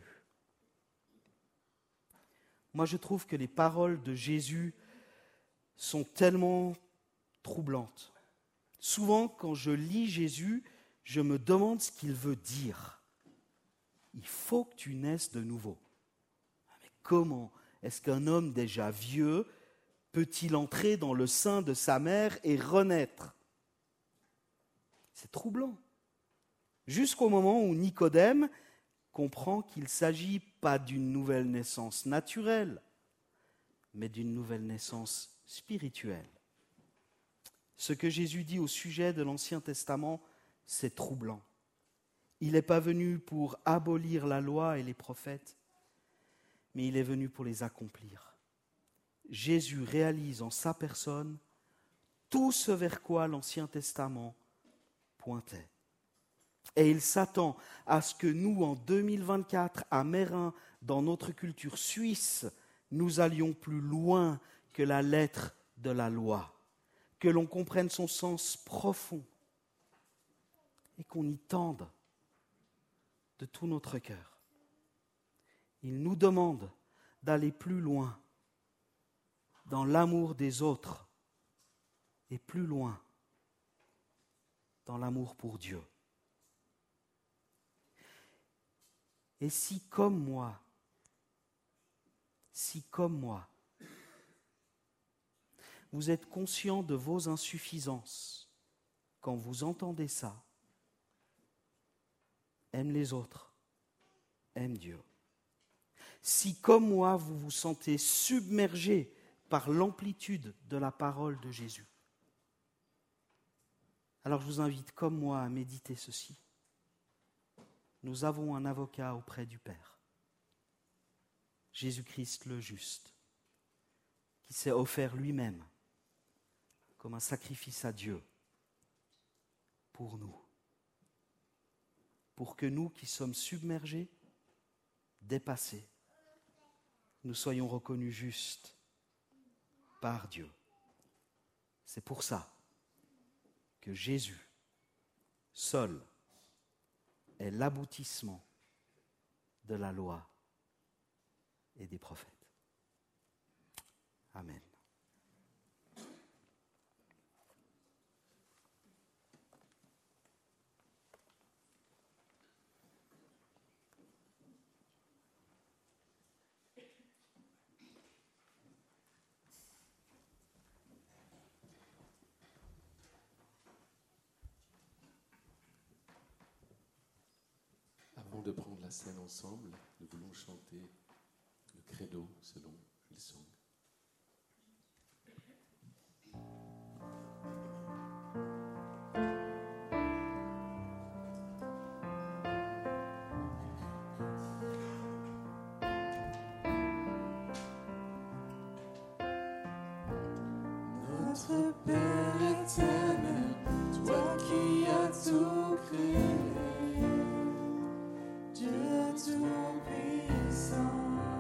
Moi, je trouve que les paroles de Jésus sont tellement troublantes. Souvent, quand je lis Jésus, je me demande ce qu'il veut dire. Il faut que tu naisses de nouveau. Mais comment est-ce qu'un homme déjà vieux peut-il entrer dans le sein de sa mère et renaître? C'est troublant. Jusqu'au moment où Nicodème comprend qu'il ne s'agit pas d'une nouvelle naissance naturelle, mais d'une nouvelle naissance spirituelle. Ce que Jésus dit au sujet de l'Ancien Testament, c'est troublant. Il n'est pas venu pour abolir la loi et les prophètes, mais il est venu pour les accomplir. Jésus réalise en sa personne tout ce vers quoi l'Ancien Testament pointait. Et il s'attend à ce que nous, en 2024, à Meyrin, dans notre culture suisse, nous allions plus loin que la lettre de la loi, que l'on comprenne son sens profond et qu'on y tende de tout notre cœur. Il nous demande d'aller plus loin dans l'amour des autres et plus loin dans l'amour pour Dieu. Et si comme moi, vous êtes conscient de vos insuffisances quand vous entendez ça, aime les autres, aime Dieu. Si, comme moi, vous vous sentez submergé par l'amplitude de la parole de Jésus, alors je vous invite, comme moi, à méditer ceci. Nous avons un avocat auprès du Père, Jésus-Christ le juste, qui s'est offert lui-même comme un sacrifice à Dieu pour nous, pour que nous qui sommes submergés, dépassés, nous soyons reconnus justes par Dieu. C'est pour ça que Jésus, seul, est l'aboutissement de la loi et des prophètes. Amen. Avant de prendre la scène ensemble, nous voulons chanter le credo selon Hillsong. Notre Père éternel, toi qui as tout créé, Dieu tout-puissant,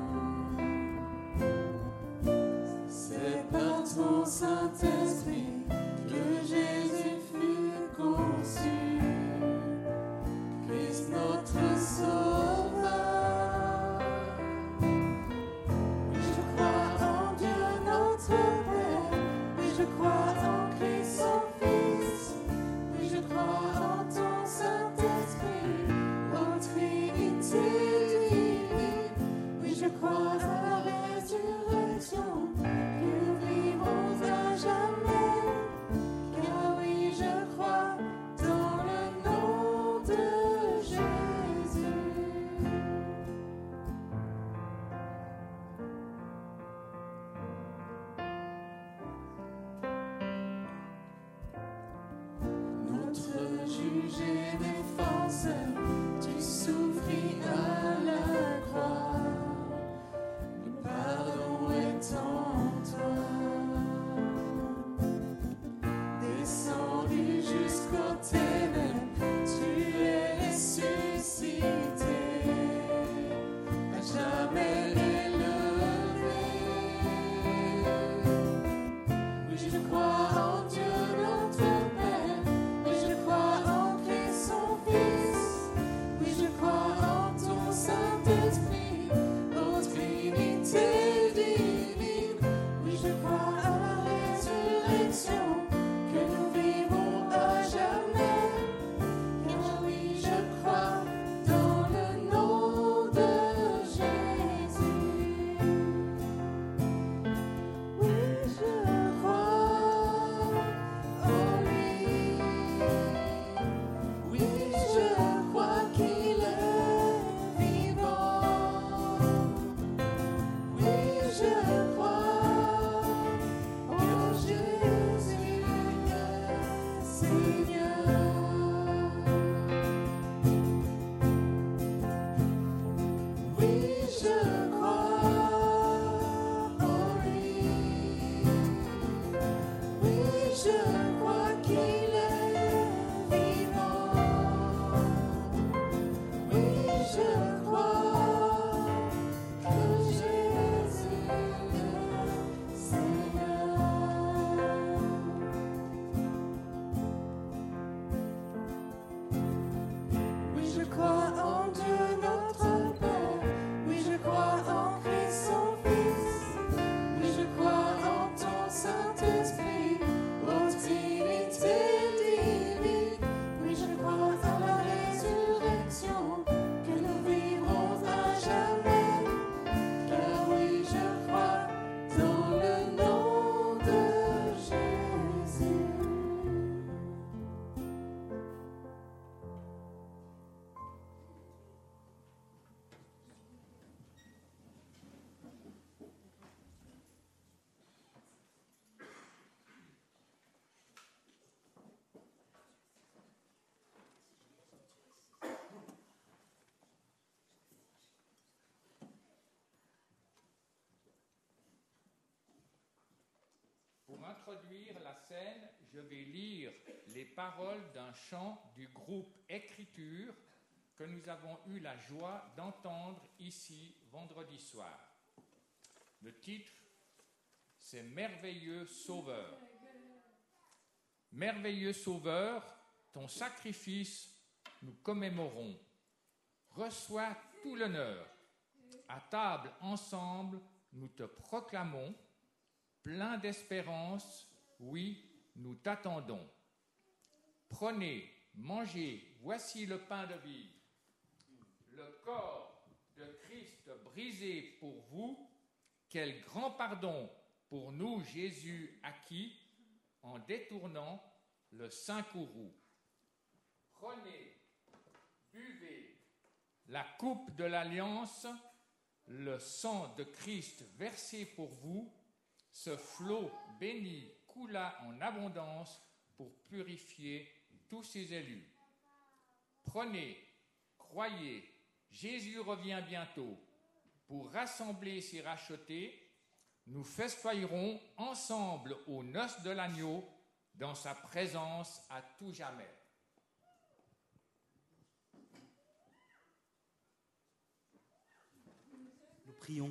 c'est par ton Saint-Esprit que Jésus fut conçu, Christ notre Sauveur. Oui, je crois en Dieu notre Père, oui, je crois en Christ son Fils, oui, je crois en introduire la scène, je vais lire les paroles d'un chant du groupe Écriture que nous avons eu la joie d'entendre ici vendredi soir. Le titre, c'est Merveilleux Sauveur. Merveilleux Sauveur, ton sacrifice nous commémorons. Reçois tout l'honneur. À table ensemble, nous te proclamons. Plein d'espérance, oui, nous t'attendons. Prenez, mangez, voici le pain de vie. Le corps de Christ brisé pour vous, quel grand pardon pour nous Jésus acquis en détournant le saint courroux. Prenez, buvez la coupe de l'alliance, le sang de Christ versé pour vous, ce flot béni coula en abondance pour purifier tous ses élus. Prenez, croyez, Jésus revient bientôt. Pour rassembler ses rachetés, nous festoierons ensemble aux noces de l'agneau, dans sa présence à tout jamais. Nous prions.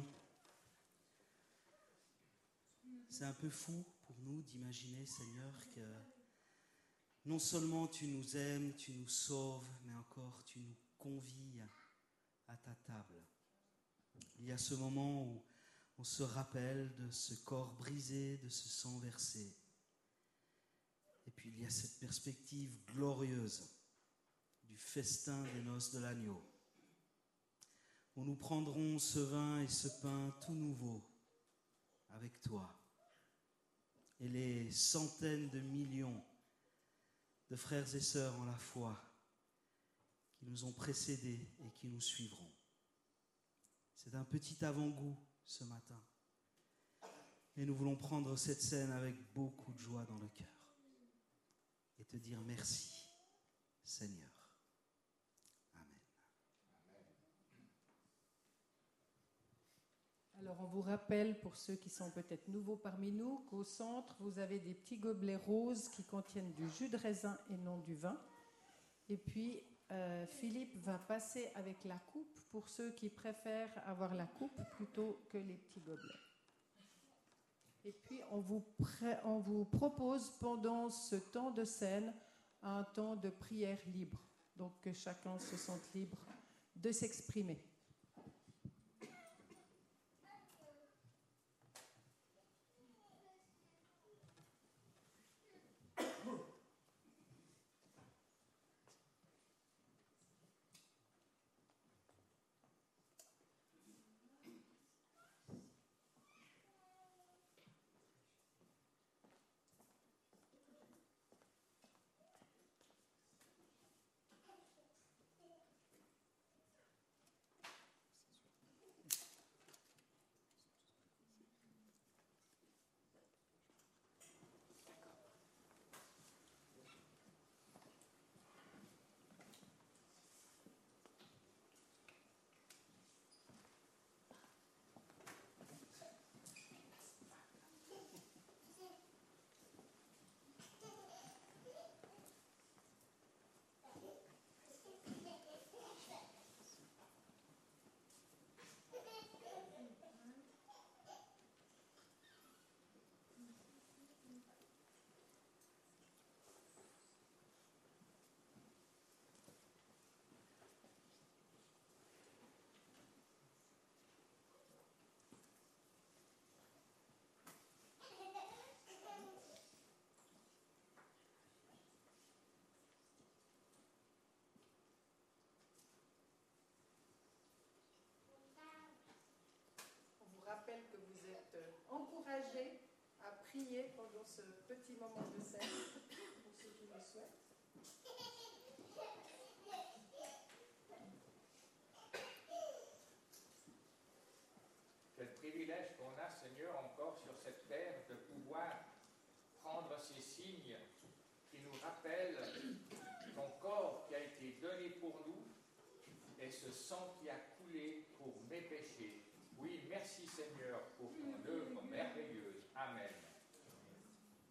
C'est un peu fou pour nous d'imaginer, Seigneur, que non seulement tu nous aimes, tu nous sauves, mais encore tu nous convies à ta table. Il y a ce moment où on se rappelle de ce corps brisé, de ce sang versé. Et puis il y a cette perspective glorieuse du festin des noces de l'agneau, où nous prendrons ce vin et ce pain tout nouveau avec toi. Et les centaines de millions de frères et sœurs en la foi qui nous ont précédés et qui nous suivront. C'est un petit avant-goût ce matin. Et nous voulons prendre cette scène avec beaucoup de joie dans le cœur et te dire merci, Seigneur. Amen. Alors on vous rappelle, pour ceux qui sont peut-être nouveaux parmi nous, qu'au centre, vous avez des petits gobelets roses qui contiennent du jus de raisin et non du vin. Et puis, Philippe va passer avec la coupe pour ceux qui préfèrent avoir la coupe plutôt que les petits gobelets. Et puis, on vous propose pendant ce temps de scène un temps de prière libre. Donc, que chacun se sente libre de s'exprimer. Rappelle que vous êtes encouragés à prier pendant ce petit moment de scène, pour ceux qui le souhaitent. Quel privilège qu'on a, Seigneur, encore sur cette terre, de pouvoir prendre ces signes qui nous rappellent ton corps qui a été donné pour nous et ce sang qui a coulé pour mes péchés. Oui, merci Seigneur pour ton œuvre merveilleuse. Amen.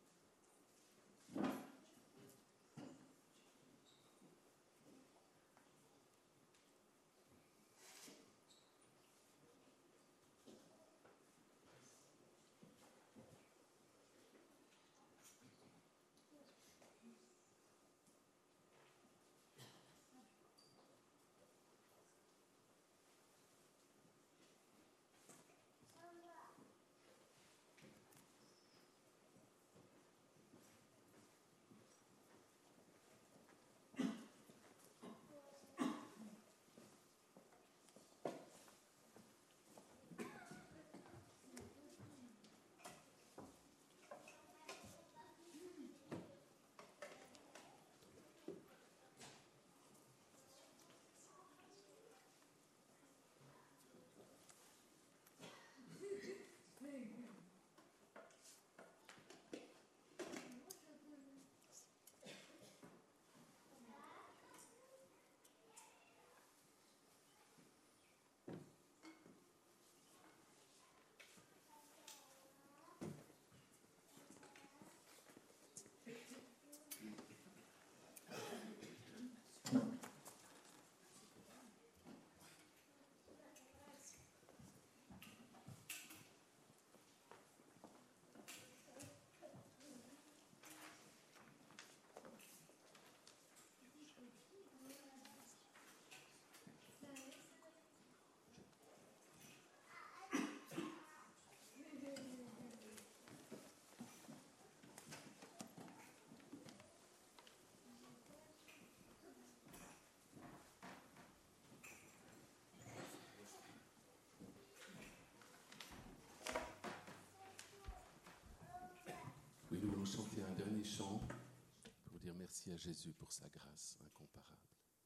Merci à Jésus pour sa grâce incomparable.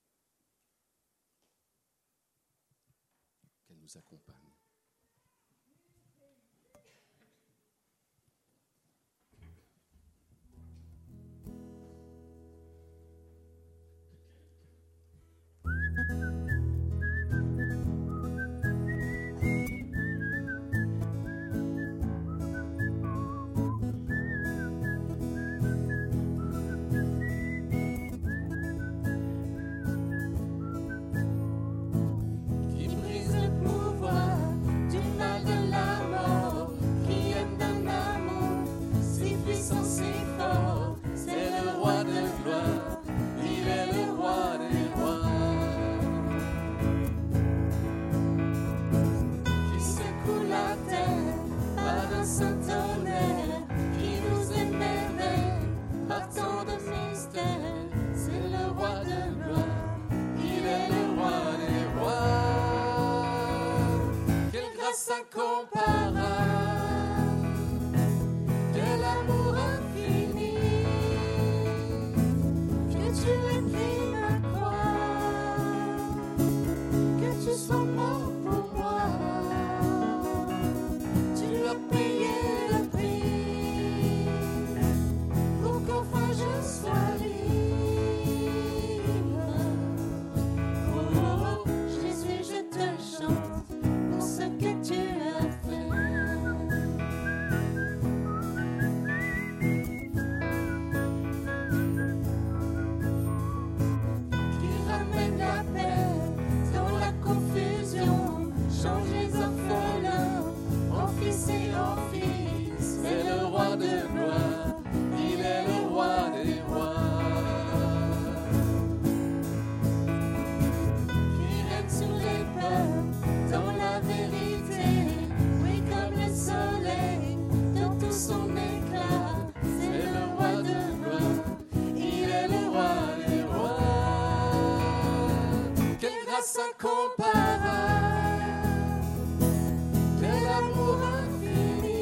Qu'elle nous accompagne. Qui brise le pouvoir du mal de la mort, qui aime d'un amour si puissant, si fort. C'est le roi de gloire, il est le roi des rois. Qui secoue la terre par un saint tonnerre, qui nous émerveille par tant de mystères. C'est le roi de gloire, il est le roi des rois. Quelle grâce incomparable, de l'amour infini, que tu aies pris ma croix, que tu sois mort pour moi. Tu as payé le prix pour qu'enfin je sois libre. Oh, Jésus, je te chante pour ce que tu as fait. Qui ramène la paix dans la confusion, change les orphelins en fils et en fils. C'est le roi de gloire, il est le roi des rois. Qui règne sur les peuples dans la vérité, oui comme le soleil dans tout son éclat. C'est le roi de gloire, il est le roi des rois. Quelle grâce incomparable, de l'amour infini,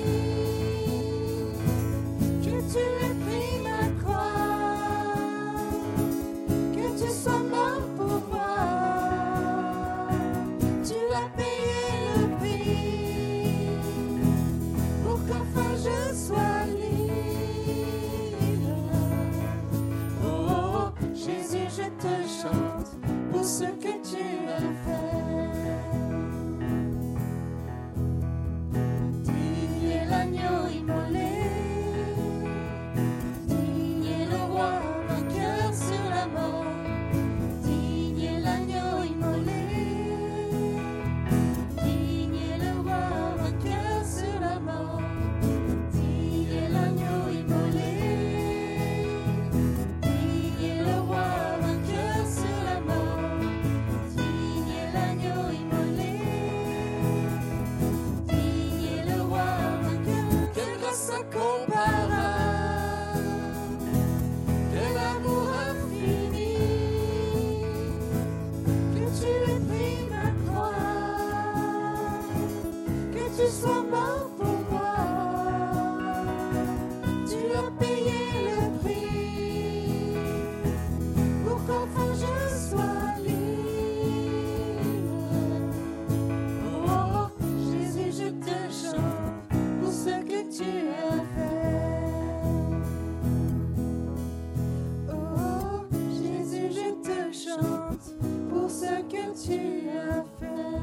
que tu aies pris ma croix, que tu sois mort pour moi. Tu as payé le prix pour qu'enfin je sois libre. Oh, Jésus, je te chante pour ce que tu as fait. Digne est l'agneau immolé, digne est le roi vainqueur sur la mort. Digne est l'agneau immolé, digne est le roi vainqueur sur la mort. Digne est l'agneau immolé, digne est le roi vainqueur sur la mort. Digne est l'agneau immolé, digne est le roi vainqueur. Quelle grâce incomparable, de l'amour infini, que tu aies pris ma croix, que tu sois mort pour moi. Tu as payé le prix pour qu'enfin je sois libre. Oh, Jésus, je te chante pour ce que tu as fait. Oh, Jésus, je te chante pour ce que tu as fait.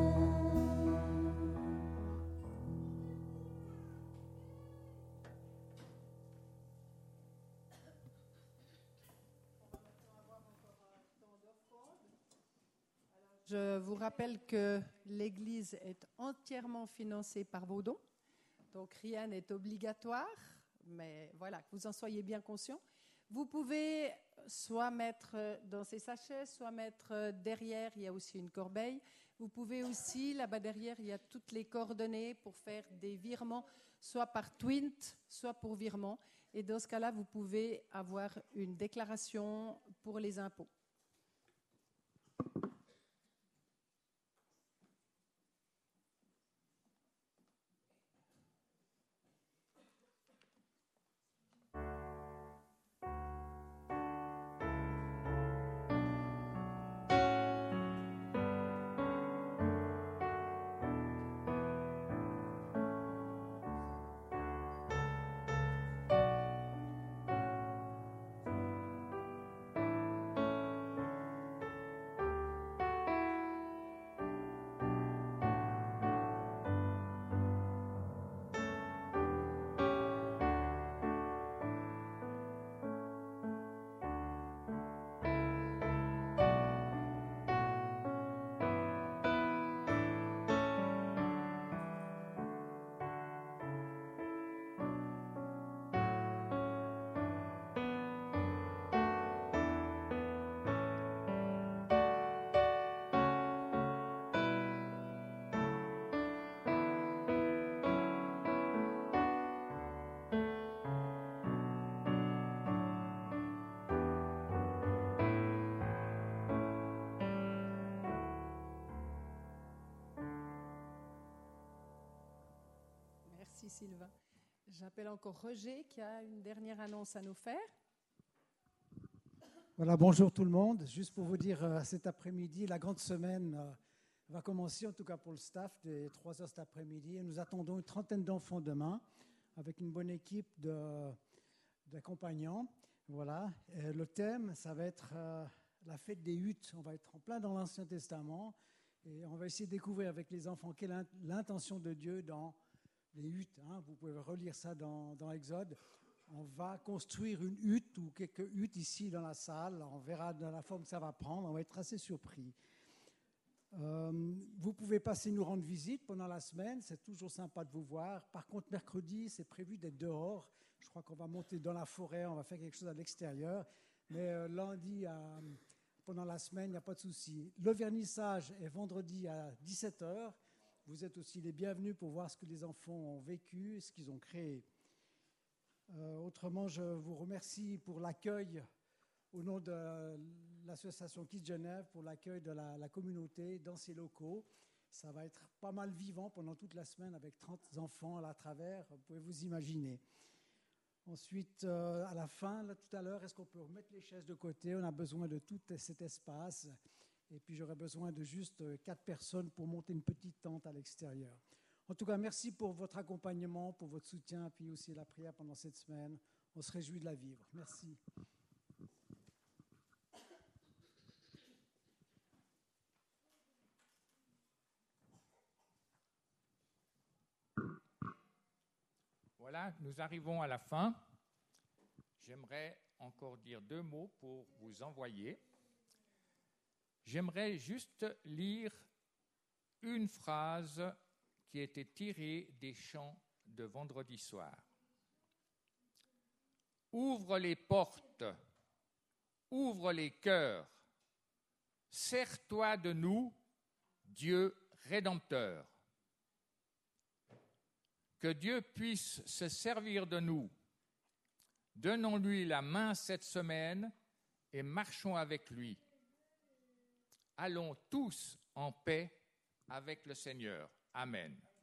Je vous rappelle que l'Église est entièrement financée par vos dons, donc rien n'est obligatoire, mais voilà, que vous en soyez bien conscients. Vous pouvez soit mettre dans ces sachets, soit mettre derrière, il y a aussi une corbeille. Vous pouvez aussi, là-bas derrière, il y a toutes les coordonnées pour faire des virements, soit par Twint, soit pour virement. Et dans ce cas-là, vous pouvez avoir une déclaration pour les impôts. Sylvain. J'appelle encore Roger qui a une dernière annonce à nous faire. Voilà, bonjour tout le monde. Juste pour vous dire, cet après-midi, la grande semaine va commencer, en tout cas pour le staff, dès 3 heures cet après-midi. Et nous attendons une trentaine d'enfants demain, avec une bonne équipe d'accompagnants. Voilà. Et le thème, ça va être la fête des huttes. On va être en plein dans l'Ancien Testament et on va essayer de découvrir avec les enfants quelle est l'intention de Dieu dans les huttes. Vous pouvez relire ça dans Exode. On va construire une hutte ou quelques huttes ici dans la salle. On verra dans la forme que ça va prendre. On va être assez surpris. Vous pouvez passer nous rendre visite pendant la semaine. C'est toujours sympa de vous voir. Par contre, mercredi, c'est prévu d'être dehors. Je crois qu'on va monter dans la forêt. On va faire quelque chose à l'extérieur. Mais lundi, pendant la semaine, il n'y a pas de souci. Le vernissage est vendredi à 17h. Vous êtes aussi les bienvenus pour voir ce que les enfants ont vécu, ce qu'ils ont créé. Autrement, je vous remercie pour l'accueil au nom de l'association Kids Genève, pour l'accueil de la communauté dans ces locaux. Ça va être pas mal vivant pendant toute la semaine avec 30 enfants à travers, vous pouvez vous imaginer. Ensuite, à la fin, là, tout à l'heure, est-ce qu'on peut remettre les chaises de côté? On a besoin de tout cet espace. Et puis, j'aurais besoin de juste 4 personnes pour monter une petite tente à l'extérieur. En tout cas, merci pour votre accompagnement, pour votre soutien, puis aussi la prière pendant cette semaine. On se réjouit de la vivre. Merci. Voilà, nous arrivons à la fin. J'aimerais encore dire 2 mots pour vous envoyer. J'aimerais juste lire une phrase qui était tirée des chants de vendredi soir. Ouvre les portes, ouvre les cœurs, sers-toi de nous, Dieu Rédempteur. Que Dieu puisse se servir de nous. Donnons-lui la main cette semaine et marchons avec lui. Allons tous en paix avec le Seigneur. Amen.